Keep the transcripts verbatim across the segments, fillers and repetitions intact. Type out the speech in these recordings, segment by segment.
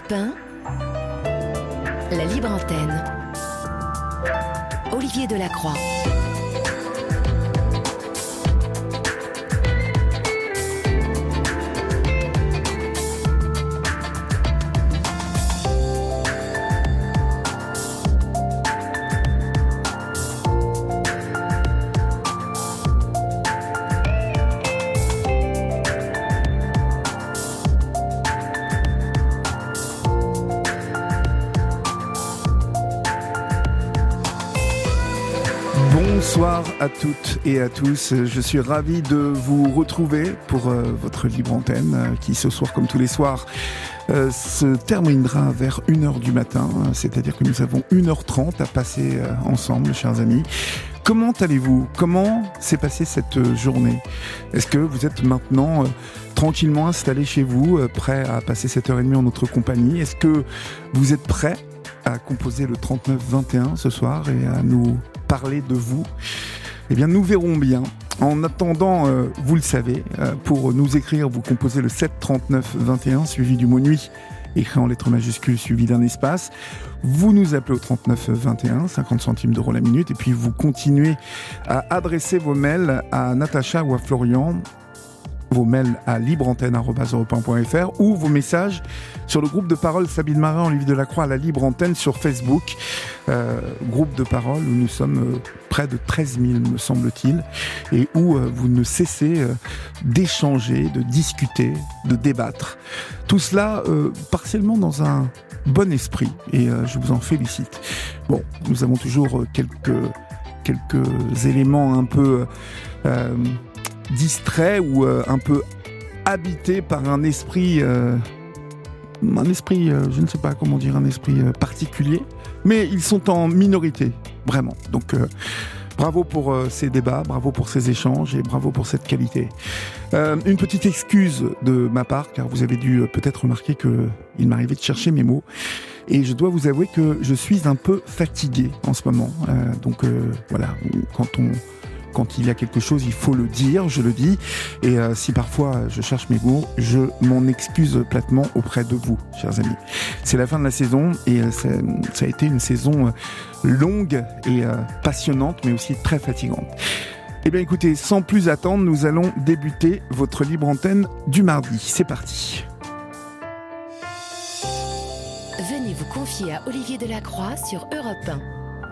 Europe un, la libre antenne. Olivier Delacroix. Bonsoir à toutes et à tous, je suis ravi de vous retrouver pour euh, votre libre antenne euh, qui ce soir comme tous les soirs euh, se terminera vers une heure du matin, euh, c'est-à-dire que nous avons une heure trente à passer euh, ensemble, chers amis. Comment allez-vous ? Comment s'est passée cette euh, journée ? Est-ce que vous êtes maintenant euh, tranquillement installés chez vous, euh, prêts à passer cette heure et demie en notre compagnie ? Est-ce que vous êtes prêts à composer le trente-neuf vingt et un ce soir et à nous parler de vous? Eh bien, nous verrons bien. En attendant, euh, vous le savez, euh, pour nous écrire, vous composez le sept trente-neuf vingt et un, suivi du mot nuit, écrit en lettres majuscules, suivi d'un espace. Vous nous appelez au trente-neuf vingt et un, cinquante centimes d'euros la minute, et puis vous continuez à adresser vos mails à Natacha ou à Florian, vos mails à libre antenne arobase europe un point f r ou vos messages sur le groupe de parole Sabine Marin, Olivier Delacroix à la Libre Antenne sur Facebook. Euh, groupe de parole où nous sommes euh, près de treize mille, me semble-t-il, et où euh, vous ne cessez euh, d'échanger, de discuter, de débattre. Tout cela euh, partiellement dans un bon esprit, et euh, je vous en félicite. Bon, nous avons toujours euh, quelques, quelques éléments un peu Euh, distrait ou euh, un peu habité par un esprit, euh, un esprit, euh, je ne sais pas comment dire, un esprit euh, particulier, mais ils sont en minorité, vraiment. Donc, euh, bravo pour euh, ces débats, bravo pour ces échanges et bravo pour cette qualité. Euh, une petite excuse de ma part, car vous avez dû euh, peut-être remarquer qu'il m'arrivait de chercher mes mots. Et je dois vous avouer que je suis un peu fatigué en ce moment. Euh, donc, euh, voilà, quand on... Quand il y a quelque chose, il faut le dire, je le dis. Et euh, si parfois je cherche mes mots, je m'en excuse platement auprès de vous, chers amis. C'est la fin de la saison et euh, ça, ça a été une saison longue et euh, passionnante, mais aussi très fatigante. Eh bien écoutez, sans plus attendre, nous allons débuter votre libre antenne du mardi. C'est parti. Venez vous confier à Olivier Delacroix sur Europe un.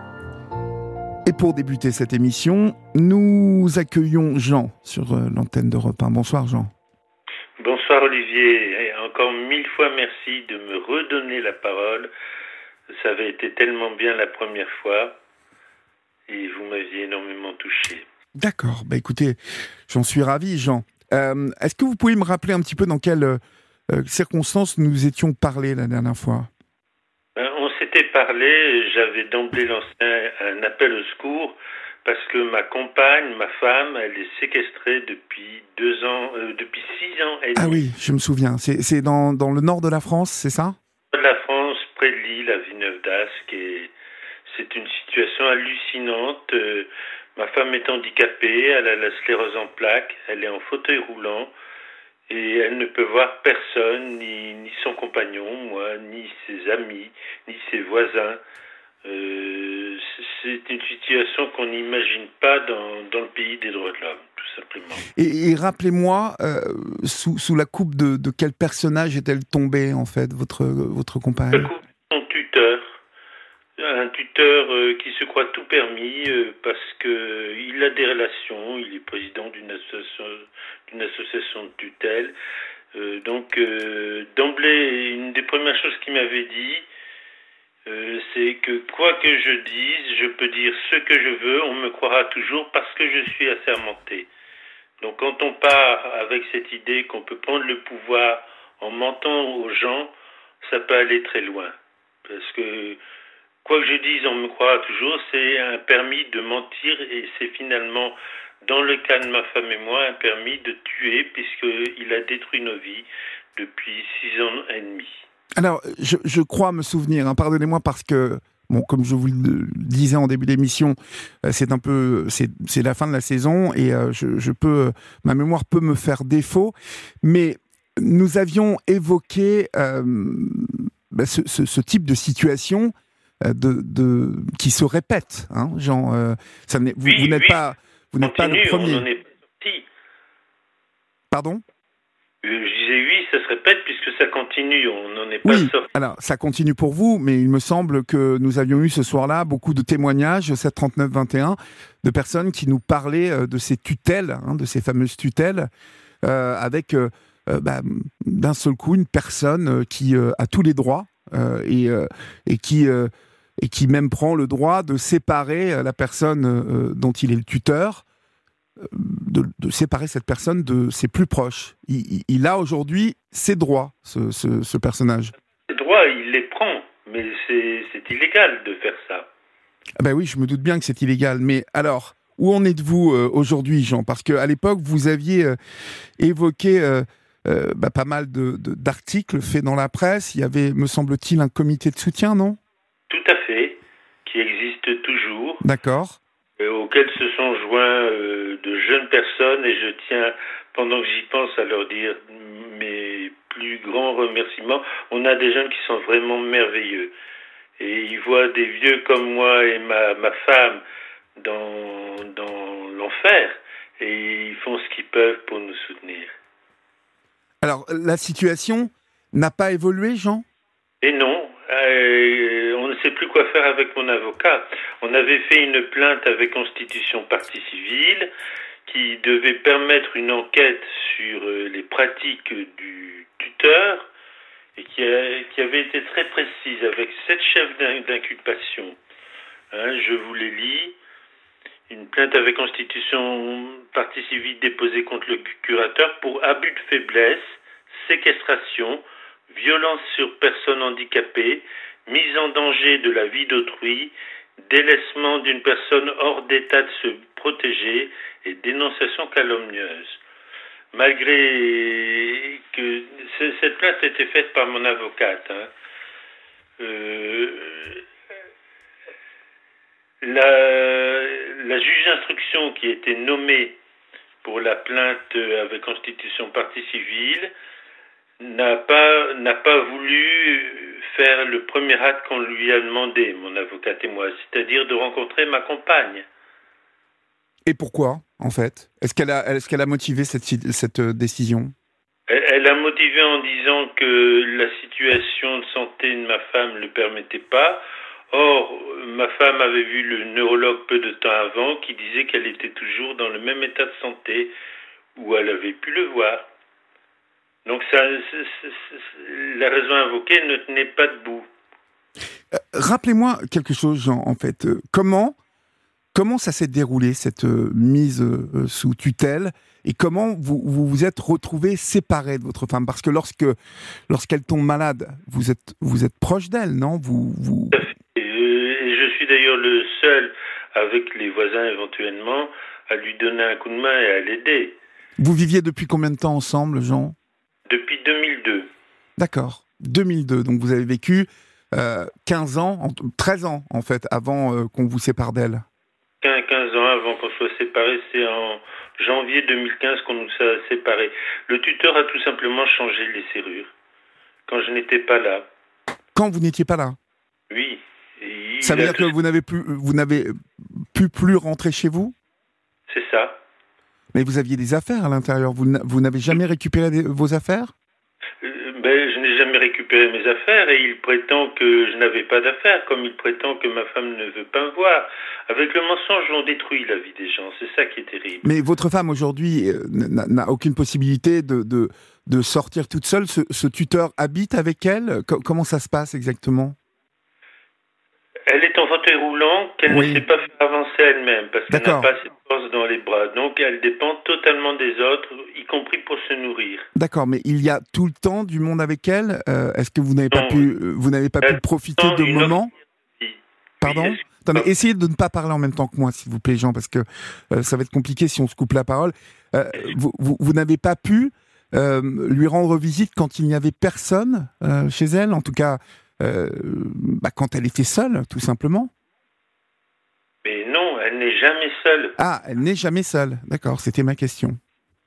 Et pour débuter cette émission, nous accueillons Jean sur euh, l'antenne d'Europe un. Bonsoir Jean. Bonsoir Olivier, et encore mille fois merci de me redonner la parole. Ça avait été tellement bien la première fois et vous m'aviez énormément touché. D'accord, bah écoutez, j'en suis ravi Jean. Euh, est-ce que vous pouvez me rappeler un petit peu dans quelles euh, circonstances nous étions parlé la dernière fois ? Ben, on s'était parlé, j'avais d'emblée lancé un, un appel au secours parce que ma compagne, ma femme, elle est séquestrée depuis deux ans, euh, depuis six ans et demi. Ah oui, je me souviens. C'est, c'est dans, dans le nord de la France, c'est ça ? De la France, près de Lille, à Villeneuve-d'Ascq, et c'est une situation hallucinante. Euh, ma femme est handicapée, elle a la sclérose en plaques, elle est en fauteuil roulant. Et elle ne peut voir personne, ni, ni son compagnon, moi, ni ses amis, ni ses voisins. Euh, c'est une situation qu'on n'imagine pas dans, dans le pays des droits de l'homme, tout simplement. Et, et rappelez-moi, euh, sous, sous la coupe de, de quel personnage est-elle tombée, en fait, votre, votre compagne ? La coupe de son tuteur. Un tuteur euh, qui se croit tout permis euh, parce qu'il a des relations, il est président d'une association, d'une association de tutelle. Euh, donc euh, d'emblée, une des premières choses qu'il m'avait dit, euh, c'est que quoi que je dise, je peux dire ce que je veux, on me croira toujours parce que je suis assermenté. Donc quand on part avec cette idée qu'on peut prendre le pouvoir en mentant aux gens, ça peut aller très loin. Parce que quoi que je dise, on me croira toujours, c'est un permis de mentir et c'est finalement, dans le cas de ma femme et moi, un permis de tuer puisqu'il a détruit nos vies depuis six ans et demi. Alors, je, je crois me souvenir, hein, pardonnez-moi parce que, bon, comme je vous le disais en début d'émission, c'est un peu, c'est, c'est la fin de la saison et euh, je, je peux, ma mémoire peut me faire défaut, mais nous avions évoqué euh, bah, ce, ce, ce type de situation euh, de, de, qui se répète, hein, Jean. Euh, ça n'est, vous, oui, vous n'êtes oui. pas, vous n'êtes pas le premier. On en est sorti. Pardon ? Je disais oui, ça se répète puisque ça continue, on n'en est pas oui, sorti. Alors ça continue pour vous, mais il me semble que nous avions eu ce soir-là beaucoup de témoignages, sept trente-neuf vingt et un, de personnes qui nous parlaient de ces tutelles, hein, de ces fameuses tutelles, euh, avec euh, bah, d'un seul coup une personne qui euh, a tous les droits euh, et, euh, et, qui, euh, et qui même prend le droit de séparer la personne euh, dont il est le tuteur, De, de séparer cette personne de ses plus proches. Il, il, il a aujourd'hui ses droits, ce, ce, ce personnage. Ses droits, il les prend, mais c'est, c'est illégal de faire ça. Ah ben oui, je me doute bien que c'est illégal. Mais alors, où en êtes-vous euh, aujourd'hui, Jean ? Parce qu'à l'époque, vous aviez euh, évoqué euh, euh, bah, pas mal de, de, d'articles faits dans la presse. Il y avait, me semble-t-il, un comité de soutien, non ? Tout à fait, qui existe toujours. D'accord. Auxquels se sont joints euh, de jeunes personnes, et je tiens, pendant que j'y pense, à leur dire mes plus grands remerciements. On a des jeunes qui sont vraiment merveilleux, et ils voient des vieux comme moi et ma, ma femme dans, dans l'enfer, et ils font ce qu'ils peuvent pour nous soutenir. Alors, la situation n'a pas évolué, Jean ? Et non, euh, on ne sait plus quoi faire avec mon avocat. On avait fait une plainte avec constitution partie civile qui devait permettre une enquête sur euh, les pratiques du tuteur et qui, a, qui avait été très précise avec sept chefs d'inculpation. Hein, je vous les lis. Une plainte avec constitution partie civile déposée contre le curateur pour abus de faiblesse, séquestration, violence sur personne handicapée, mise en danger de la vie d'autrui, délaissement d'une personne hors d'état de se protéger et dénonciation calomnieuse. Malgré que cette plainte a été faite par mon avocate, hein, euh, la, la juge d'instruction qui a été nommée pour la plainte avec constitution partie civile n'a pas, n'a pas voulu faire le premier acte qu'on lui a demandé, mon avocate et moi, c'est-à-dire de rencontrer ma compagne. Et pourquoi, en fait ? Est-ce qu'elle a, est-ce qu'elle a motivé cette, cette décision ? elle, elle a motivé en disant que la situation de santé de ma femme ne le permettait pas. Or, ma femme avait vu le neurologue peu de temps avant qui disait qu'elle était toujours dans le même état de santé où elle avait pu le voir. Donc ça, c'est, c'est, c'est, la raison invoquée ne tenait pas debout. Euh, rappelez-moi quelque chose, Jean, en fait. Euh, comment, comment ça s'est déroulé, cette euh, mise euh, sous tutelle, et comment vous vous, vous êtes retrouvés séparés de votre femme ? Parce que lorsque, lorsqu'elle tombe malade, vous êtes, vous êtes proche d'elle, non ? vous, vous... Tout à fait. Et je suis d'ailleurs le seul, avec les voisins éventuellement, à lui donner un coup de main et à l'aider. Vous viviez depuis combien de temps ensemble, Jean ? Depuis deux mille deux. D'accord, deux mille deux. Donc vous avez vécu euh, quinze ans, treize ans en fait, avant euh, qu'on vous sépare d'elle. quinze ans avant qu'on soit séparés, c'est en janvier deux mille quinze qu'on nous a séparés. Le tuteur a tout simplement changé les serrures, quand je n'étais pas là. Quand vous n'étiez pas là ? Oui. Ça veut dire que vous n'avez plus, vous n'avez pu plus rentrer chez vous ? C'est ça. Mais vous aviez des affaires à l'intérieur, vous, vous n'avez jamais récupéré des, vos affaires ? euh, ben, Je n'ai jamais récupéré mes affaires et il prétend que je n'avais pas d'affaires, comme il prétend que ma femme ne veut pas me voir. Avec le mensonge, on détruit la vie des gens, c'est ça qui est terrible. Mais votre femme aujourd'hui euh, n'a, n'a aucune possibilité de, de, de sortir toute seule, ce, ce tuteur habite avec elle ? Co- Comment ça se passe exactement ? Elle est en fauteuil roulant qu'elle oui. ne sait pas faire avancer elle-même parce qu'elle D'accord. n'a pas assez de force dans les bras. Donc elle dépend totalement des autres, y compris pour se nourrir. D'accord, mais il y a tout le temps du monde avec elle. euh, Est-ce que vous n'avez non, pas pu, vous n'avez pas pu profiter de moments ? Pardon ? Oui, Attendez, essayez de ne pas parler en même temps que moi, s'il vous plaît, Jean, parce que euh, ça va être compliqué si on se coupe la parole. Euh, vous, vous, vous n'avez pas pu euh, lui rendre visite quand il n'y avait personne euh, chez elle, en tout cas. Euh, bah, quand elle était seule, tout simplement. Mais non, elle n'est jamais seule. Ah, elle n'est jamais seule. D'accord, c'était ma question.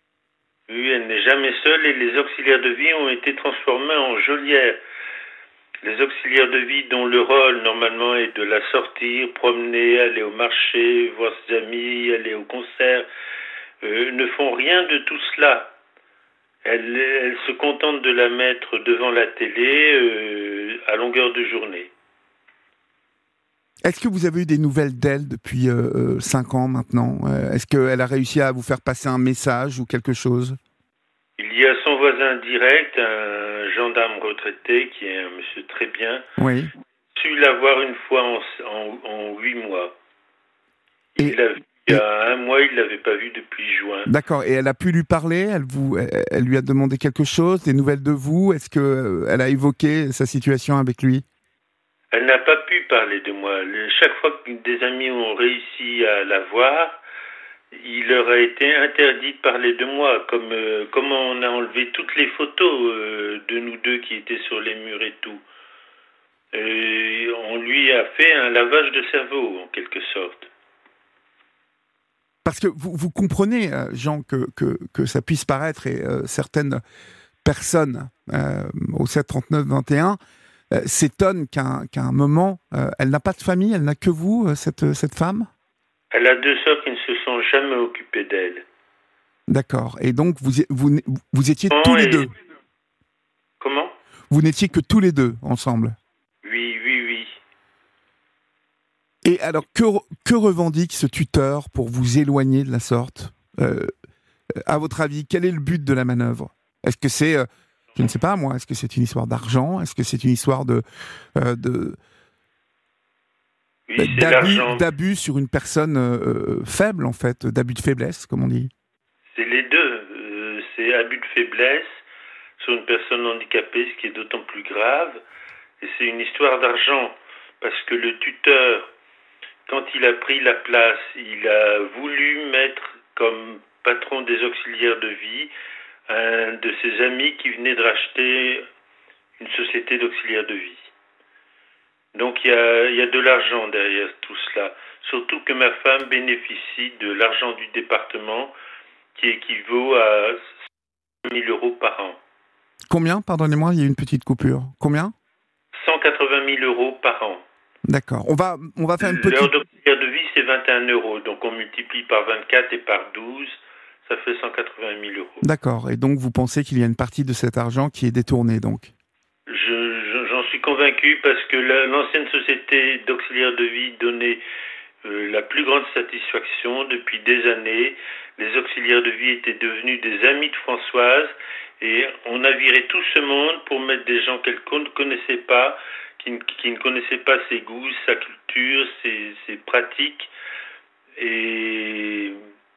Oui, elle n'est jamais seule et les auxiliaires de vie ont été transformés en geôlières. Les auxiliaires de vie dont le rôle normalement est de la sortir, promener, aller au marché, voir ses amis, aller au concert, euh, ne font rien de tout cela. Elle, elle se contente de la mettre devant la télé euh, à longueur de journée. Est-ce que vous avez eu des nouvelles d'elle depuis euh, cinq ans maintenant ? euh, Est-ce qu'elle a réussi à vous faire passer un message ou quelque chose ? Il y a son voisin direct, un gendarme retraité, qui est un monsieur très bien. Oui. Su la voir une fois en, en, en huit mois. Il, et, l'a vu, il y a et... un mois, il ne l'avait pas vu depuis juin. D'accord. Et elle a pu lui parler ? Elle, vous, elle, elle lui a demandé quelque chose ? Des nouvelles de vous ? Est-ce qu'elle a évoqué sa situation avec lui ? Elle n'a pas pu parler de moi. Chaque fois que des amis ont réussi à la voir, il leur a été interdit de parler de moi. Comme euh, comment on a enlevé toutes les photos euh, de nous deux qui étaient sur les murs et tout. Et on lui a fait un lavage de cerveau, en quelque sorte. Parce que vous, vous comprenez, Jean, que, que, que ça puisse paraître, et euh, certaines personnes euh, au sept trente-neuf vingt et un euh, s'étonnent qu'à un, qu'à un moment, euh, elle n'a pas de famille, elle n'a que vous, cette, cette femme ? Elle a deux sœurs qui ne se sont jamais occupées d'elle. D'accord. Et donc, vous, vous, vous étiez Comment tous les et... deux ? Comment ? Vous n'étiez que tous les deux ensemble ? Oui, oui, oui. Et alors, que, que revendique ce tuteur pour vous éloigner de la sorte ? euh, À votre avis, quel est le but de la manœuvre ? Est-ce que c'est, euh, je ne sais pas moi, est-ce que c'est une histoire d'argent ? Est-ce que c'est une histoire de... Euh, de Oui, d'abus, d'abus sur une personne euh, faible, en fait, d'abus de faiblesse, comme on dit. C'est les deux. Euh, c'est abus de faiblesse sur une personne handicapée, ce qui est d'autant plus grave. Et c'est une histoire d'argent, parce que le tuteur, quand il a pris la place, il a voulu mettre comme patron des auxiliaires de vie un de ses amis qui venait de racheter une société d'auxiliaires de vie. Donc il y a, il y a de l'argent derrière tout cela. Surtout que ma femme bénéficie de l'argent du département qui équivaut à cent mille euros par an. Combien ? Pardonnez-moi, il y a une petite coupure. Combien ? cent quatre-vingt mille euros par an. D'accord. On va, on va faire une petite... L'heure d'auxiliaire de vie, c'est vingt et un euros. Donc on multiplie par vingt-quatre et par douze, ça fait cent quatre-vingt mille euros. D'accord. Et donc vous pensez qu'il y a une partie de cet argent qui est détournée, donc ? Je, je, J'en suis convaincu parce que la, l'ancienne société d'auxiliaire de vie donnait euh, la plus grande satisfaction depuis des années. Les auxiliaires de vie étaient devenus des amis de Françoise et on a viré tout ce monde pour mettre des gens qu'elle ne connaissait pas, qui ne, qui ne connaissaient pas ses goûts, sa culture, ses, ses pratiques, et,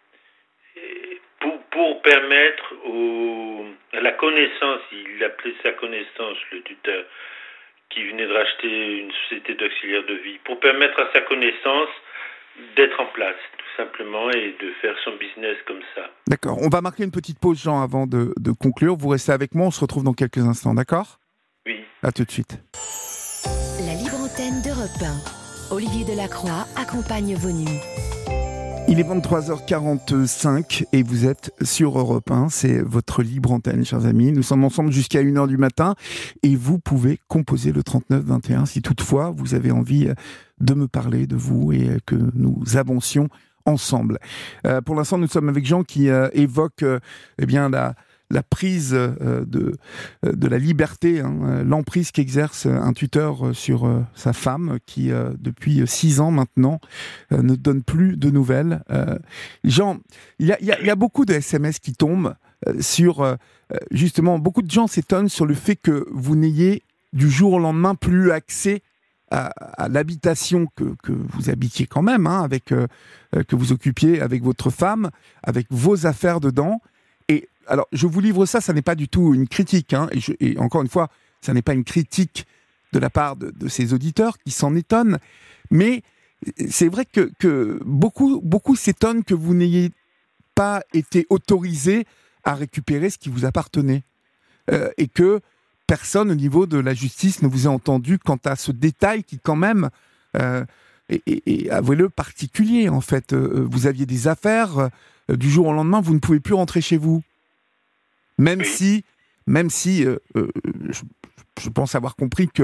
et pour, pour permettre au, à la connaissance, il appelait sa connaissance, le tuteur, qui venait de racheter une société d'auxiliaires de vie, pour permettre à sa connaissance d'être en place, tout simplement, et de faire son business comme ça. D'accord. On va marquer une petite pause, Jean, avant de, de conclure. Vous restez avec moi, on se retrouve dans quelques instants, d'accord ? Oui. À tout de suite. La libre antenne d'Europe un. Olivier Delacroix accompagne vos nuits. Il est vingt-trois heures quarante-cinq et vous êtes sur Europe un. C'est votre libre antenne, chers amis. Nous sommes ensemble jusqu'à une heure du matin et vous pouvez composer le trente-neuf vingt et un si toutefois vous avez envie de me parler de vous et que nous avancions ensemble. Euh, pour l'instant, nous sommes avec Jean qui euh, évoque euh, eh bien, la, la prise euh, de, euh, de la liberté, hein, l'emprise qu'exerce un tuteur sur euh, sa femme qui, euh, depuis six ans maintenant, euh, ne donne plus de nouvelles. Euh, Jean, il y a, y, a, y a beaucoup de S M S qui tombent euh, sur, euh, justement, beaucoup de gens s'étonnent sur le fait que vous n'ayez du jour au lendemain plus accès À, à l'habitation que, que vous habitiez quand même, hein, avec, euh, que vous occupiez avec votre femme, avec vos affaires dedans. Et alors, je vous livre ça, ça n'est pas du tout une critique. Hein, et, je, et encore une fois, ça n'est pas une critique de la part de, de ces auditeurs qui s'en étonnent. Mais c'est vrai que, que beaucoup, beaucoup s'étonnent que vous n'ayez pas été autorisé à récupérer ce qui vous appartenait. Euh, et que personne au niveau de la justice ne vous a entendu quant à ce détail qui quand même, euh, et, et, et avouez-le, particulier en fait. Euh, vous aviez des affaires, euh, du jour au lendemain, vous ne pouvez plus rentrer chez vous. Même oui. si, même si euh, euh, je, je pense avoir compris que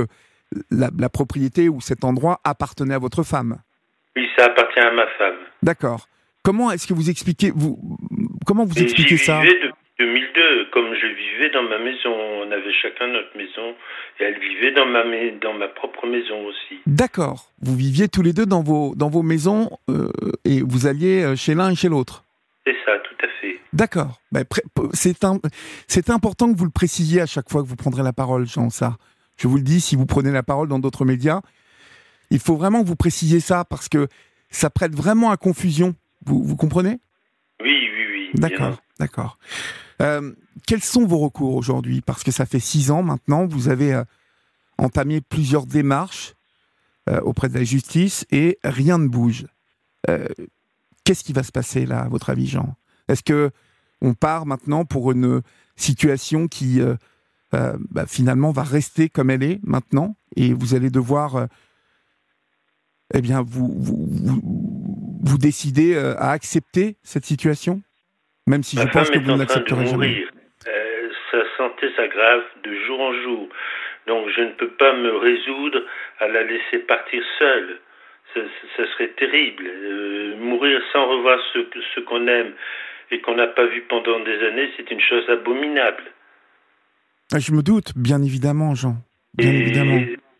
la, la propriété ou cet endroit appartenait à votre femme. Oui, ça appartient à ma femme. D'accord. Comment est-ce que vous expliquez vous comment vous Et expliquez ça? J'y vivais depuis deux mille deux, comme je vivais dans ma maison. On avait chacun notre maison et elle vivait dans ma dans ma propre maison aussi. D'accord. Vous viviez tous les deux dans vos dans vos maisons euh, et vous alliez chez l'un et chez l'autre. C'est ça, tout à fait. D'accord. Ben, c'est un, c'est important que vous le précisiez à chaque fois que vous prendrez la parole, Jean. Ça, je vous le dis. Si vous prenez la parole dans d'autres médias, il faut vraiment que vous précisiez ça parce que ça prête vraiment à confusion. Vous, vous comprenez? Oui, oui, oui. D'accord, bien. d'accord. Euh, quels sont vos recours aujourd'hui? Parce que ça fait six ans maintenant, vous avez euh, entamé plusieurs démarches euh, auprès de la justice et rien ne bouge. Euh, qu'est-ce qui va se passer là, à votre avis, Jean? Est-ce que on part maintenant pour une situation qui euh, euh, bah, finalement va rester comme elle est maintenant et vous allez devoir euh, eh bien, vous, vous, vous, vous décidez euh, à accepter cette situation? Même si Ma je pense que vous ne femme est en train de l'accepterez jamais. mourir. Euh, sa santé s'aggrave de jour en jour. Donc je ne peux pas me résoudre à la laisser partir seule. Ça, ça serait terrible. Euh, mourir sans revoir ce, ce qu'on aime et qu'on n'a pas vu pendant des années, c'est une chose abominable. Je me doute, bien évidemment, Jean. Bien et évidemment.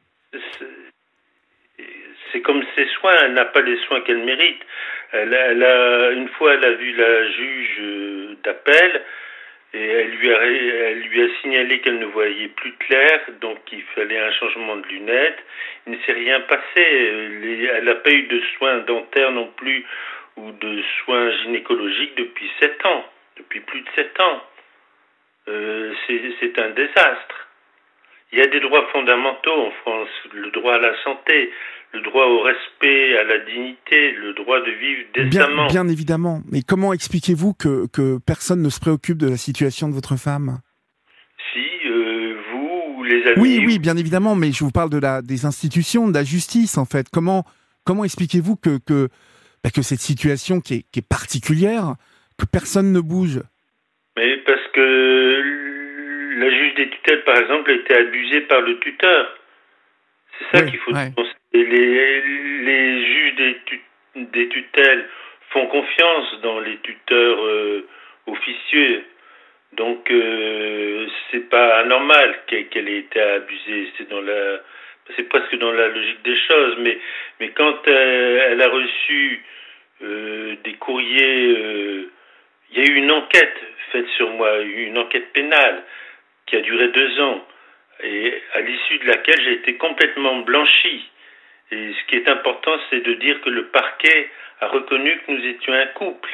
C'est comme ses soins, elle n'a pas les soins qu'elle mérite. Elle a, elle a, une fois, elle a vu la juge d'appel et elle lui a, elle lui a signalé qu'elle ne voyait plus clair, donc il fallait un changement de lunettes. Il ne s'est rien passé. Elle n'a pas eu de soins dentaires non plus ou de soins gynécologiques depuis sept ans, depuis plus de sept ans. Euh, c'est, c'est un désastre. Il y a des droits fondamentaux en France, le droit à la santé, le droit au respect, à la dignité, le droit de vivre décemment. Bien, bien évidemment. Mais comment expliquez-vous que, que personne ne se préoccupe de la situation de votre femme? Si, euh, vous, les amis... Oui, oui, bien évidemment, mais je vous parle de la, des institutions, de la justice, en fait. Comment, comment expliquez-vous que, que, bah, que cette situation qui est, qui est particulière, que personne ne bouge? Mais parce que la juge des tutelles, par exemple, a été abusée par le tuteur. C'est ça oui, qu'il faut ouais. penser. Les, les juges des, tut, des tutelles font confiance dans les tuteurs euh, officieux. Donc, euh, c'est pas anormal qu'elle, qu'elle ait été abusée. C'est dans la, c'est presque dans la logique des choses. Mais, mais quand elle, elle a reçu euh, des courriers, euh, il y a eu une enquête faite sur moi, une enquête pénale qui a duré deux ans et à l'issue de laquelle j'ai été complètement blanchi. Et ce qui est important, c'est de dire que le parquet a reconnu que nous étions un couple,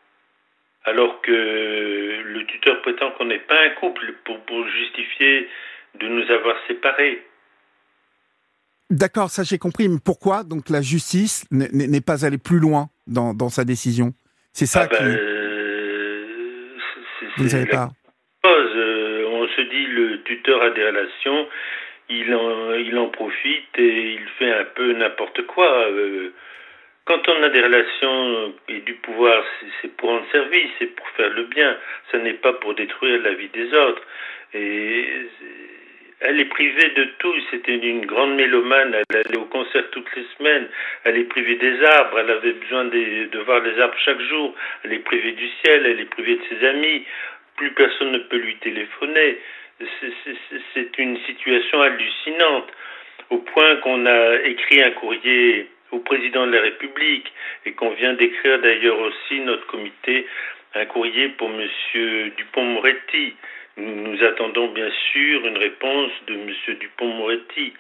alors que le tuteur prétend qu'on n'est pas un couple pour, pour justifier de nous avoir séparés. D'accord, ça j'ai compris, mais pourquoi donc la justice n'est, n'est pas allée plus loin dans, dans sa décision? C'est ça ah qui... Ben, euh, c'est, Vous ne savez pas. Cause. Euh, on se dit le tuteur a des relations, il en, il en profite et il fait un peu n'importe quoi. Euh, quand on a des relations et du pouvoir, c'est, c'est pour rendre service, c'est pour faire le bien. Ce n'est pas pour détruire la vie des autres. Et elle est privée de tout. C'était une grande mélomane. Elle allait au concert toutes les semaines. Elle est privée des arbres. Elle avait besoin de, de voir les arbres chaque jour. Elle est privée du ciel. Elle est privée de ses amis. Plus personne ne peut lui téléphoner. C'est, c'est, c'est une situation hallucinante, au point qu'on a écrit un courrier au président de la République et qu'on vient d'écrire d'ailleurs aussi, notre comité, un courrier pour monsieur Dupond-Moretti. Nous, nous attendons bien sûr une réponse de monsieur Dupond-Moretti.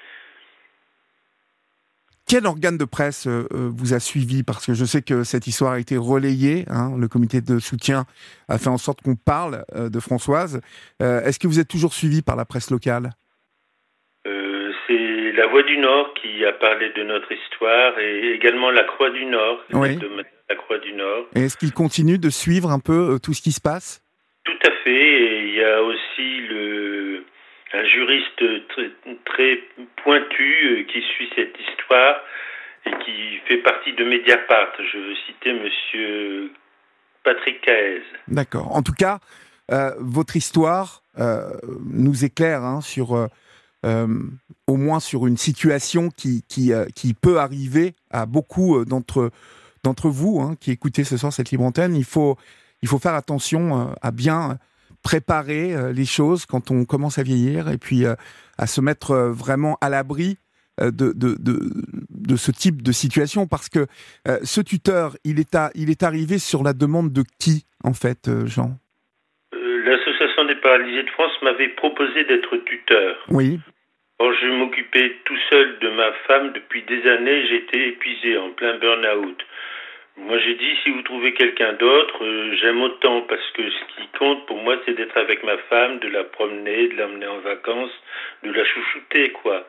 Quel organe de presse euh, vous a suivi? Parce que je sais que cette histoire a été relayée. Hein, le comité de soutien a fait en sorte qu'on parle euh, de Françoise. Euh, est-ce que vous êtes toujours suivi par la presse locale? euh, C'est La Voix du Nord qui a parlé de notre histoire et également la Croix du Nord. Oui. De la Croix du Nord. Et est-ce qu'ils continuent de suivre un peu euh, tout ce qui se passe? Tout à fait. Et il y a aussi le... un juriste très, très pointu qui suit cette histoire et qui fait partie de Mediapart. Je veux citer monsieur Patrick Caez. D'accord. En tout cas, euh, votre histoire euh, nous éclaire hein, sur euh, euh, au moins sur une situation qui, qui, euh, qui peut arriver à beaucoup d'entre, d'entre vous hein, qui écoutez ce soir cette libre antenne. Il faut, il faut faire attention euh, à bien préparer euh, les choses quand on commence à vieillir et puis euh, à se mettre euh, vraiment à l'abri euh, de, de, de, de ce type de situation parce que euh, ce tuteur, il est, à, il est arrivé sur la demande de qui en fait, euh, Jean ? euh, L'Association des paralysés de France m'avait proposé d'être tuteur. Oui. Or, je m'occupais tout seul de ma femme depuis des années, j'étais épuisé, en plein burn-out. Moi, j'ai dit, si vous trouvez quelqu'un d'autre, euh, j'aime autant, parce que ce qui compte pour moi, c'est d'être avec ma femme, de la promener, de l'emmener en vacances, de la chouchouter, quoi.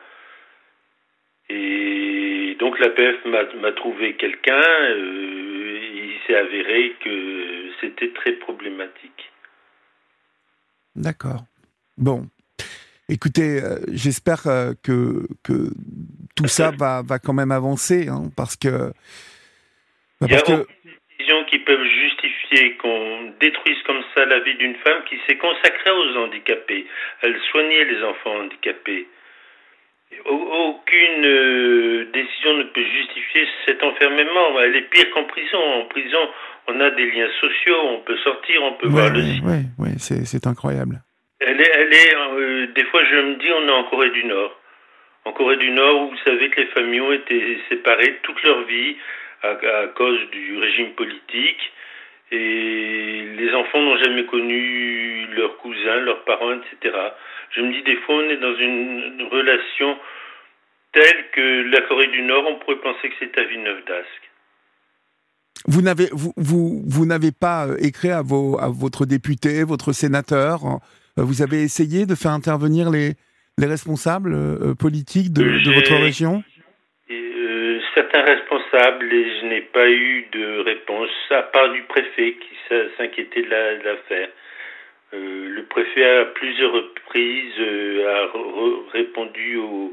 Et donc, l'A P F m'a, m'a trouvé quelqu'un, euh, il s'est avéré que c'était très problématique. D'accord. Bon. Écoutez, euh, j'espère euh, que, que tout ça va, va quand même avancer, hein, parce que... Bah parce Il y a que... aucune décision qui peuvent justifier qu'on détruise comme ça la vie d'une femme qui s'est consacrée aux handicapés. Elle soignait les enfants handicapés. Aucune euh, décision ne peut justifier cet enfermement. Elle est pire qu'en prison. En prison, on a des liens sociaux, on peut sortir, on peut ouais, voir le... Oui, oui, ouais, c'est, c'est incroyable. Elle est, elle est euh, des fois je me dis on est en Corée du Nord. En Corée du Nord, où vous savez que les familles ont été séparées toute leur vie à, à cause du régime politique. Et les enfants n'ont jamais connu leurs cousins, leurs parents, et cetera. Je me dis des fois on est dans une, une relation telle que la Corée du Nord, on pourrait penser que c'est à Villeneuve-d'Ascq. Vous n'avez, vous, vous, vous n'avez pas écrit à, vos, à votre député, votre sénateur. Vous avez essayé de faire intervenir les, les responsables euh, politiques de, de votre région ? euh, Certains responsables, et je n'ai pas eu de réponse, à part du préfet qui s'inquiétait de, la, de l'affaire. Euh, le préfet, à plusieurs reprises, euh, a re- répondu au,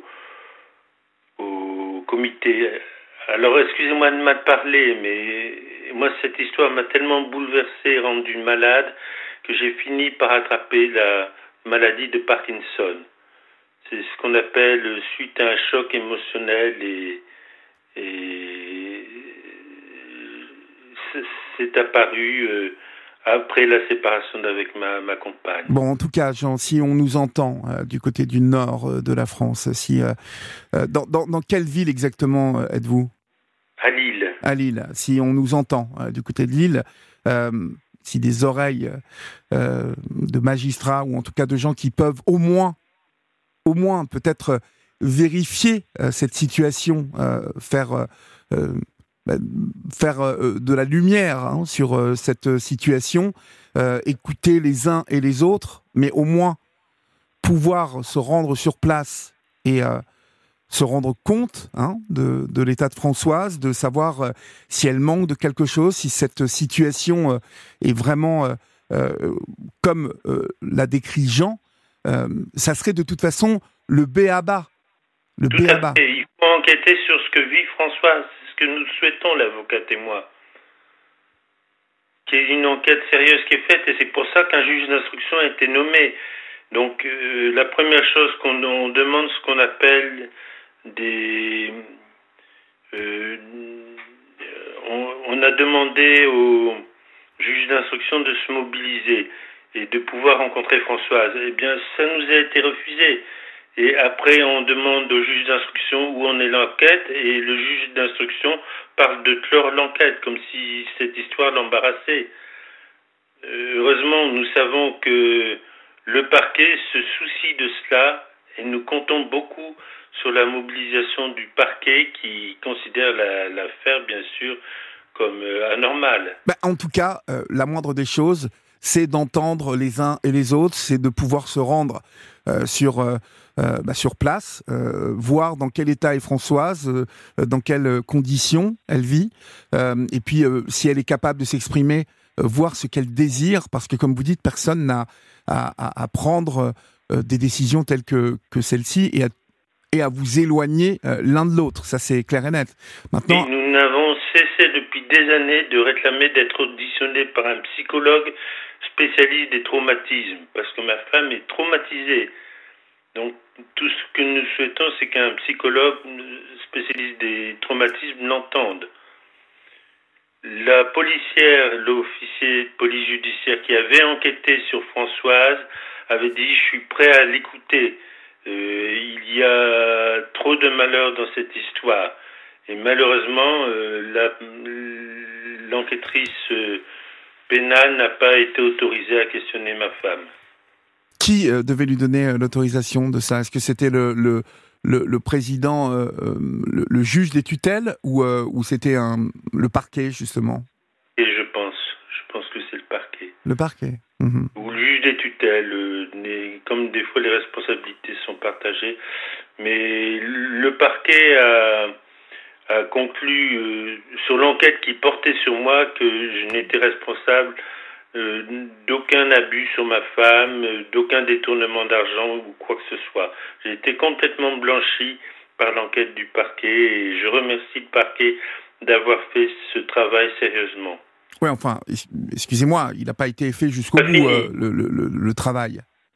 au comité. Alors, excusez-moi de mal parler, mais moi, cette histoire m'a tellement bouleversé et rendu malade que j'ai fini par attraper la maladie de Parkinson. C'est ce qu'on appelle suite à un choc émotionnel et, et c'est apparu euh, après la séparation d'avec ma, ma compagne. Bon, en tout cas, Jean, si on nous entend euh, du côté du nord euh, de la France, si, euh, euh, dans, dans, dans quelle ville exactement euh, êtes-vous ? À Lille. À Lille. Si on nous entend euh, du côté de Lille, euh, si des oreilles euh, de magistrats ou en tout cas de gens qui peuvent au moins, au moins peut-être vérifier euh, cette situation, euh, faire, euh, bah, faire euh, de la lumière hein, sur euh, cette situation, euh, écouter les uns et les autres, mais au moins pouvoir se rendre sur place et euh, se rendre compte hein, de, de l'état de Françoise, de savoir euh, si elle manque de quelque chose, si cette situation euh, est vraiment euh, euh, comme euh, l'a décrit Jean, euh, ça serait de toute façon le b a ba. Le Tout b a ba. à fait. Il faut enquêter sur ce que vit Françoise, c'est ce que nous souhaitons, l'avocate et moi. Qu'il y ait une enquête sérieuse qui est faite, et c'est pour ça qu'un juge d'instruction a été nommé. Donc euh, la première chose qu'on on demande, ce qu'on appelle des... Euh, on, on a demandé au juge d'instruction de se mobiliser et de pouvoir rencontrer Françoise. Eh bien, ça nous a été refusé. Et après, on demande au juge d'instruction où en est l'enquête, et le juge d'instruction parle de clore l'enquête, comme si cette histoire l'embarrassait. Euh, heureusement, nous savons que le parquet se soucie de cela, et nous comptons beaucoup sur la mobilisation du parquet qui considère la, l'affaire, bien sûr, comme euh, anormale. Bah, en tout cas, euh, la moindre des choses, c'est d'entendre les uns et les autres, c'est de pouvoir se rendre euh, sur, euh, euh, bah, sur place, euh, voir dans quel état est Françoise, euh, dans quelles conditions elle vit, euh, et puis euh, si elle est capable de s'exprimer, euh, voir ce qu'elle désire, parce que comme vous dites, personne n'a à, à, à prendre euh, des décisions telles que, que celle-ci et à et à vous éloigner euh, l'un de l'autre. Ça, c'est clair et net. Maintenant... Et nous n'avons cessé depuis des années de réclamer d'être auditionnés par un psychologue spécialiste des traumatismes, parce que ma femme est traumatisée. Donc, tout ce que nous souhaitons, c'est qu'un psychologue spécialiste des traumatismes l'entende. La policière, l'officier de police judiciaire qui avait enquêté sur Françoise avait dit « Je suis prêt à l'écouter. Euh, il y a trop de malheur dans cette histoire. » Et malheureusement, euh, la, l'enquêtrice euh, pénale n'a pas été autorisée à questionner ma femme. Qui euh, devait lui donner euh, l'autorisation de ça ? Est-ce que c'était le, le, le, le président, euh, euh, le, le juge des tutelles, ou, euh, ou c'était un, le parquet, justement ? Et je pense, je pense que c'est le parquet. Le parquet. Mmh. Ou le juge des tutelles, euh, comme des fois les responsabilités sont partagées. Mais le parquet a, a conclu euh, sur l'enquête qui portait sur moi que je n'étais responsable Euh, d'aucun abus sur ma femme, euh, d'aucun détournement d'argent ou quoi que ce soit. J'ai été complètement blanchi par l'enquête du parquet et je remercie le parquet d'avoir fait ce travail sérieusement. Oui, enfin, excusez-moi, il n'a pas été fait jusqu'au pas bout, euh, le, le, le, le travail.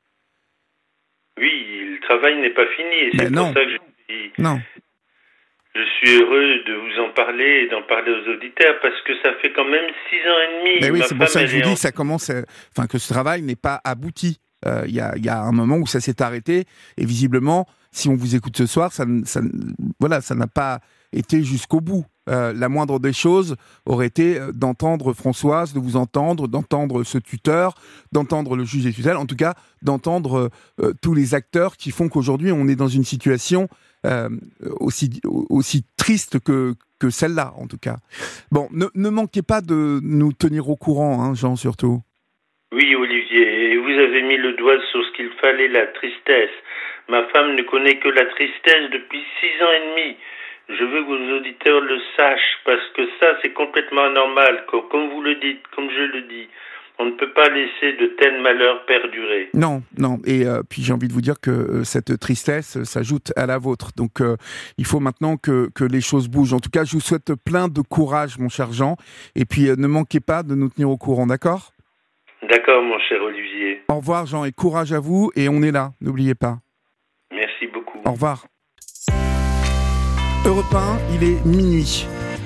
Oui, le travail n'est pas fini et c'est ben pour non. ça que je suis... Non. Je suis heureux de vous en parler et d'en parler aux auditeurs parce que ça fait quand même six ans et demi. Mais oui, Ma c'est pour ça que je vous dis en... que ça commence, euh, enfin que ce travail n'est pas abouti. Il euh, y, a, y a un moment où ça s'est arrêté et visiblement, si on vous écoute ce soir, ça, ça, voilà, ça n'a pas été jusqu'au bout. Euh, la moindre des choses aurait été d'entendre Françoise, de vous entendre, d'entendre ce tuteur, d'entendre le juge des tutelles, en tout cas d'entendre euh, tous les acteurs qui font qu'aujourd'hui on est dans une situation euh, aussi, aussi triste que, que celle-là, en tout cas. Bon, ne, ne manquez pas de nous tenir au courant, hein, Jean, surtout. Oui, Olivier, vous avez mis le doigt sur ce qu'il fallait, la tristesse. Ma femme ne connaît que la tristesse depuis six ans et demi. Je veux que vos auditeurs le sachent, parce que ça, c'est complètement anormal. Comme, comme vous le dites, comme je le dis, on ne peut pas laisser de tels malheurs perdurer. Non, non. Et euh, puis j'ai envie de vous dire que euh, cette tristesse euh, s'ajoute à la vôtre. Donc euh, il faut maintenant que, que les choses bougent. En tout cas, je vous souhaite plein de courage, mon cher Jean. Et puis euh, ne manquez pas de nous tenir au courant, d'accord ? D'accord, mon cher Olivier. Au revoir, Jean, et courage à vous. Et on est là, n'oubliez pas. Merci beaucoup. Au revoir. Europe un, il est minuit.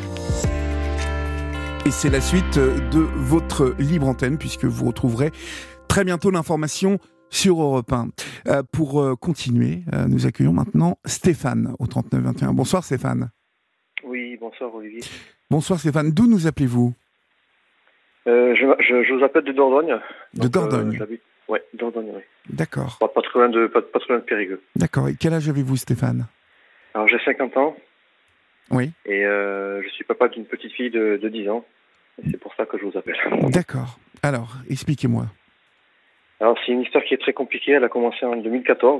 Et c'est la suite de votre libre antenne, puisque vous retrouverez très bientôt l'information sur Europe un. Euh, pour euh, continuer, euh, nous accueillons maintenant Stéphane au trente-neuf vingt et un. Bonsoir Stéphane. Oui, bonsoir Olivier. Bonsoir Stéphane, d'où nous appelez-vous ? euh, je, je, je vous appelle de Dordogne. De donc, Dordogne. euh, Oui, Dordogne, oui. D'accord. Pas, pas trop loin de, pas, pas trop loin de Périgueux. D'accord, et quel âge avez-vous Stéphane ? Alors j'ai cinquante ans. Oui. Et euh, je suis papa d'une petite fille de, de dix ans. Et c'est pour ça que je vous appelle. D'accord. Alors, expliquez-moi. Alors c'est une histoire qui est très compliquée. Elle a commencé en deux mille quatorze.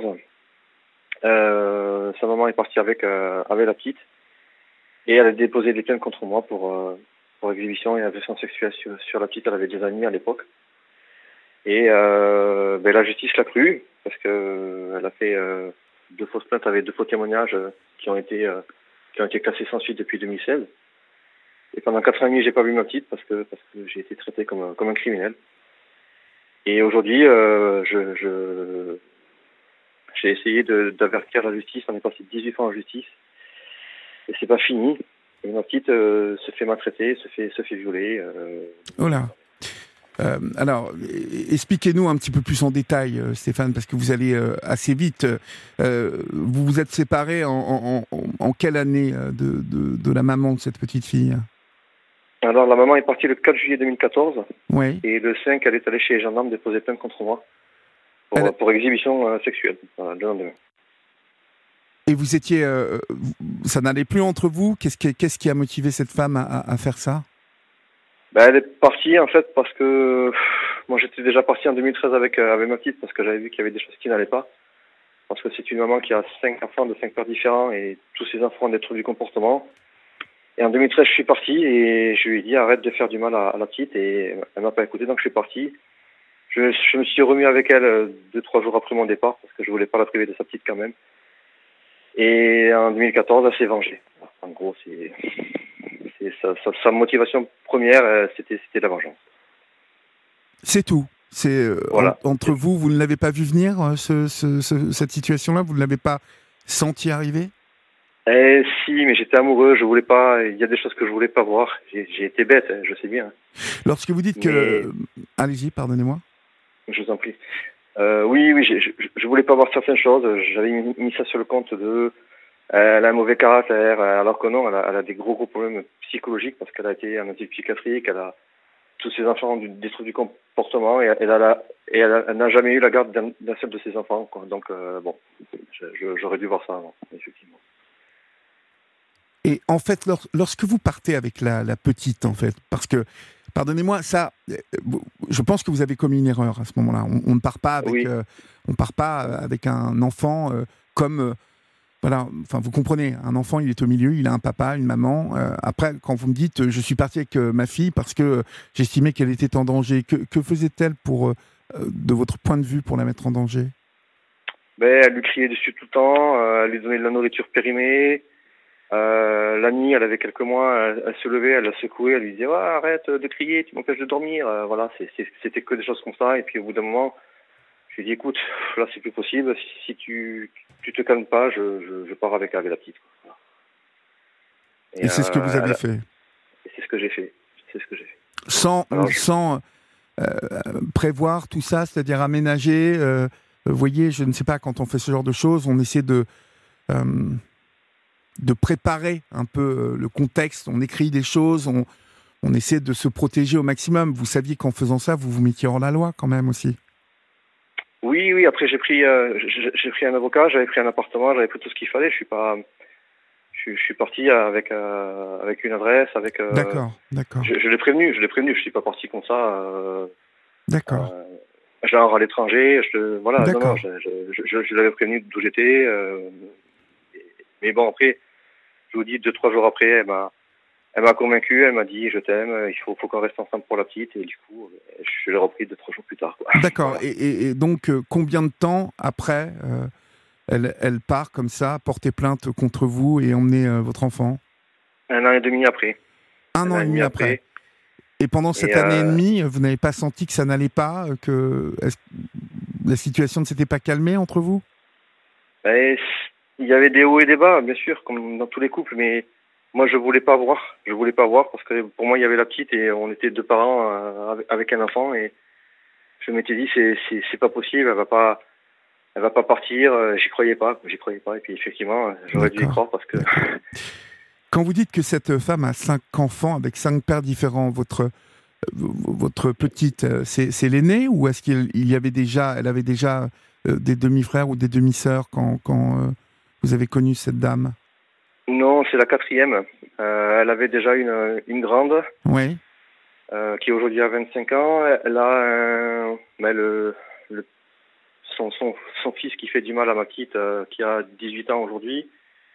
Euh, sa maman est partie avec, euh, avec la petite. Et elle a déposé des plaintes contre moi pour, euh, pour exhibition et agression sexuelle sur, sur la petite. Elle avait des amis à l'époque. Et euh, ben, la justice l'a cru parce que elle a fait euh, deux fausses plaintes avec deux faux témoignages euh, qui ont été euh, qui ont été classés sans suite depuis deux mille seize. Et pendant quatre ans et demi, j'ai pas vu ma petite parce que parce que j'ai été traité comme comme un criminel. Et aujourd'hui, euh, je, je j'ai essayé de, d'avertir la justice. On est passé dix-huit fois en justice et c'est pas fini. Et ma petite euh, se fait maltraiter, se fait se fait violer. Euh... Oh là. Euh, alors, expliquez-nous un petit peu plus en détail, euh, Stéphane, parce que vous allez euh, assez vite. Euh, vous vous êtes séparés en, en, en, en quelle année de, de, de la maman de cette petite fille ? Alors, la maman est partie le quatre juillet deux mille quatorze. Oui. Et le cinq, elle est allée chez les gendarmes déposer plainte contre moi pour, elle... pour exhibition euh, sexuelle, voilà, le lendemain. Et vous étiez... Euh, ça n'allait plus entre vous ? Qu'est-ce qui, qu'est-ce qui a motivé cette femme à, à faire ça ? Ben, elle est partie en fait parce que pff, moi j'étais déjà parti en deux mille treize avec, euh, avec ma petite parce que j'avais vu qu'il y avait des choses qui n'allaient pas. Parce que c'est une maman qui a cinq enfants de cinq pères différents et tous ces enfants ont des troubles du comportement. Et en deux mille treize je suis parti et je lui ai dit arrête de faire du mal à, à la petite et elle m'a pas écouté donc je suis parti. Je, je me suis remis avec elle deux, trois jours après mon départ parce que je voulais pas la priver de sa petite quand même. Et en deux mille quatorze elle s'est vengée. En gros c'est... Et sa, sa, sa motivation première, euh, c'était, c'était la vengeance. C'est tout. C'est euh, Voilà. en, entre vous, vous ne l'avez pas vu venir, euh, ce, ce, ce, cette situation-là? Vous ne l'avez pas senti arriver? Eh si, mais j'étais amoureux, je voulais pas. Il y a des choses que je voulais pas voir. J'ai, j'ai été bête, hein, je sais bien. Lorsque vous dites Mais... que... Allez-y, pardonnez-moi. Je vous en prie. Euh, oui, oui, je, je, je voulais pas voir certaines choses. J'avais mis, mis ça sur le compte de... Euh, elle a un mauvais caractère, alors que non, elle a, elle a des gros gros problèmes psychologiques parce qu'elle a été en asile psychiatrique, elle a tous ses enfants ont des troubles du comportement et, elle, a, et elle, elle n'a jamais eu la garde d'un, d'un seul de ses enfants, quoi. Donc euh, bon, je, je, j'aurais dû voir ça avant, effectivement. Et en fait, lors, lorsque vous partez avec la, la petite, en fait, parce que, pardonnez-moi, ça, je pense que vous avez commis une erreur à ce moment-là. On, on ne part pas avec, oui. euh, on part pas avec un enfant euh, comme, euh, voilà, enfin, vous comprenez, un enfant, il est au milieu, il a un papa, une maman. Euh, après, quand vous me dites, euh, je suis parti avec euh, ma fille parce que euh, j'estimais qu'elle était en danger, que, que faisait-elle pour, euh, de votre point de vue, pour la mettre en danger? Ben, elle lui criait dessus tout le temps, euh, elle lui donnait de la nourriture périmée. Euh, la nuit, elle avait quelques mois, elle, elle se levait, elle la secouait, elle lui disait ouais, arrête de crier, tu m'empêches de dormir. Euh, voilà, c'est, c'est, c'était que des choses comme ça. Et puis au bout d'un moment, je lui ai dit écoute, là c'est plus possible. Si, si tu tu te calmes pas, je, je, je pars avec, avec la petite. Voilà. Et, et c'est euh, ce que vous avez elle, fait. Et c'est ce que j'ai fait. C'est ce que j'ai fait. Sans Alors, je... sans euh, prévoir tout ça, c'est-à-dire aménager. Euh, vous voyez, je ne sais pas, quand on fait ce genre de choses, on essaie de euh, de préparer un peu le contexte, on écrit des choses, on, on essaie de se protéger au maximum. Vous saviez qu'en faisant ça, vous vous mettiez hors la loi quand même aussi. Oui, oui, après j'ai pris, euh, j'ai, j'ai pris un avocat, j'avais pris un appartement, j'avais pris tout ce qu'il fallait, je suis pas... Je, je suis parti avec, euh, avec une adresse, avec... Euh, d'accord, d'accord. Je, je l'ai prévenu, je l'ai prévenu, je suis pas parti comme ça. Euh, d'accord. Euh, genre à l'étranger, je, voilà, d'accord. non, non, je, je, je, je l'avais prévenu d'où j'étais. Euh, mais bon, après... Je vous dis, deux, trois jours après, elle m'a, elle m'a convaincu, elle m'a dit, je t'aime, il faut, faut qu'on reste ensemble pour la petite, et du coup, je l'ai repris deux, trois jours plus tard, quoi. D'accord, Voilà. et, et, et donc, euh, combien de temps après, euh, elle, elle part comme ça, porter plainte contre vous et emmener euh, votre enfant? Un an et demi après. Un, Un an et demi après. après. Et pendant cette et année euh... et demie, vous n'avez pas senti que ça n'allait pas, que est-ce, la situation ne s'était pas calmée entre vous? Ben, il y avait des hauts et des bas, bien sûr, comme dans tous les couples, mais moi je voulais pas voir. Je voulais pas voir parce que pour moi il y avait la petite et on était deux parents euh, avec un enfant et je m'étais dit c'est c'est c'est pas possible, elle va pas elle va pas partir. J'y croyais pas, j'y croyais pas et puis effectivement j'aurais D'accord. dû y croire parce que. Quand vous dites que cette femme a cinq enfants avec cinq pères différents, votre votre petite c'est c'est l'aînée ou est-ce qu'il il y avait déjà elle avait déjà des demi-frères ou des demi-sœurs quand quand euh, vous avez connu cette dame? Non, c'est la quatrième. Euh, elle avait déjà une, une grande, oui. euh, qui aujourd'hui a vingt-cinq ans. Elle a un, mais le, le, son, son, son fils qui fait du mal à ma petite, euh, qui a dix-huit ans aujourd'hui.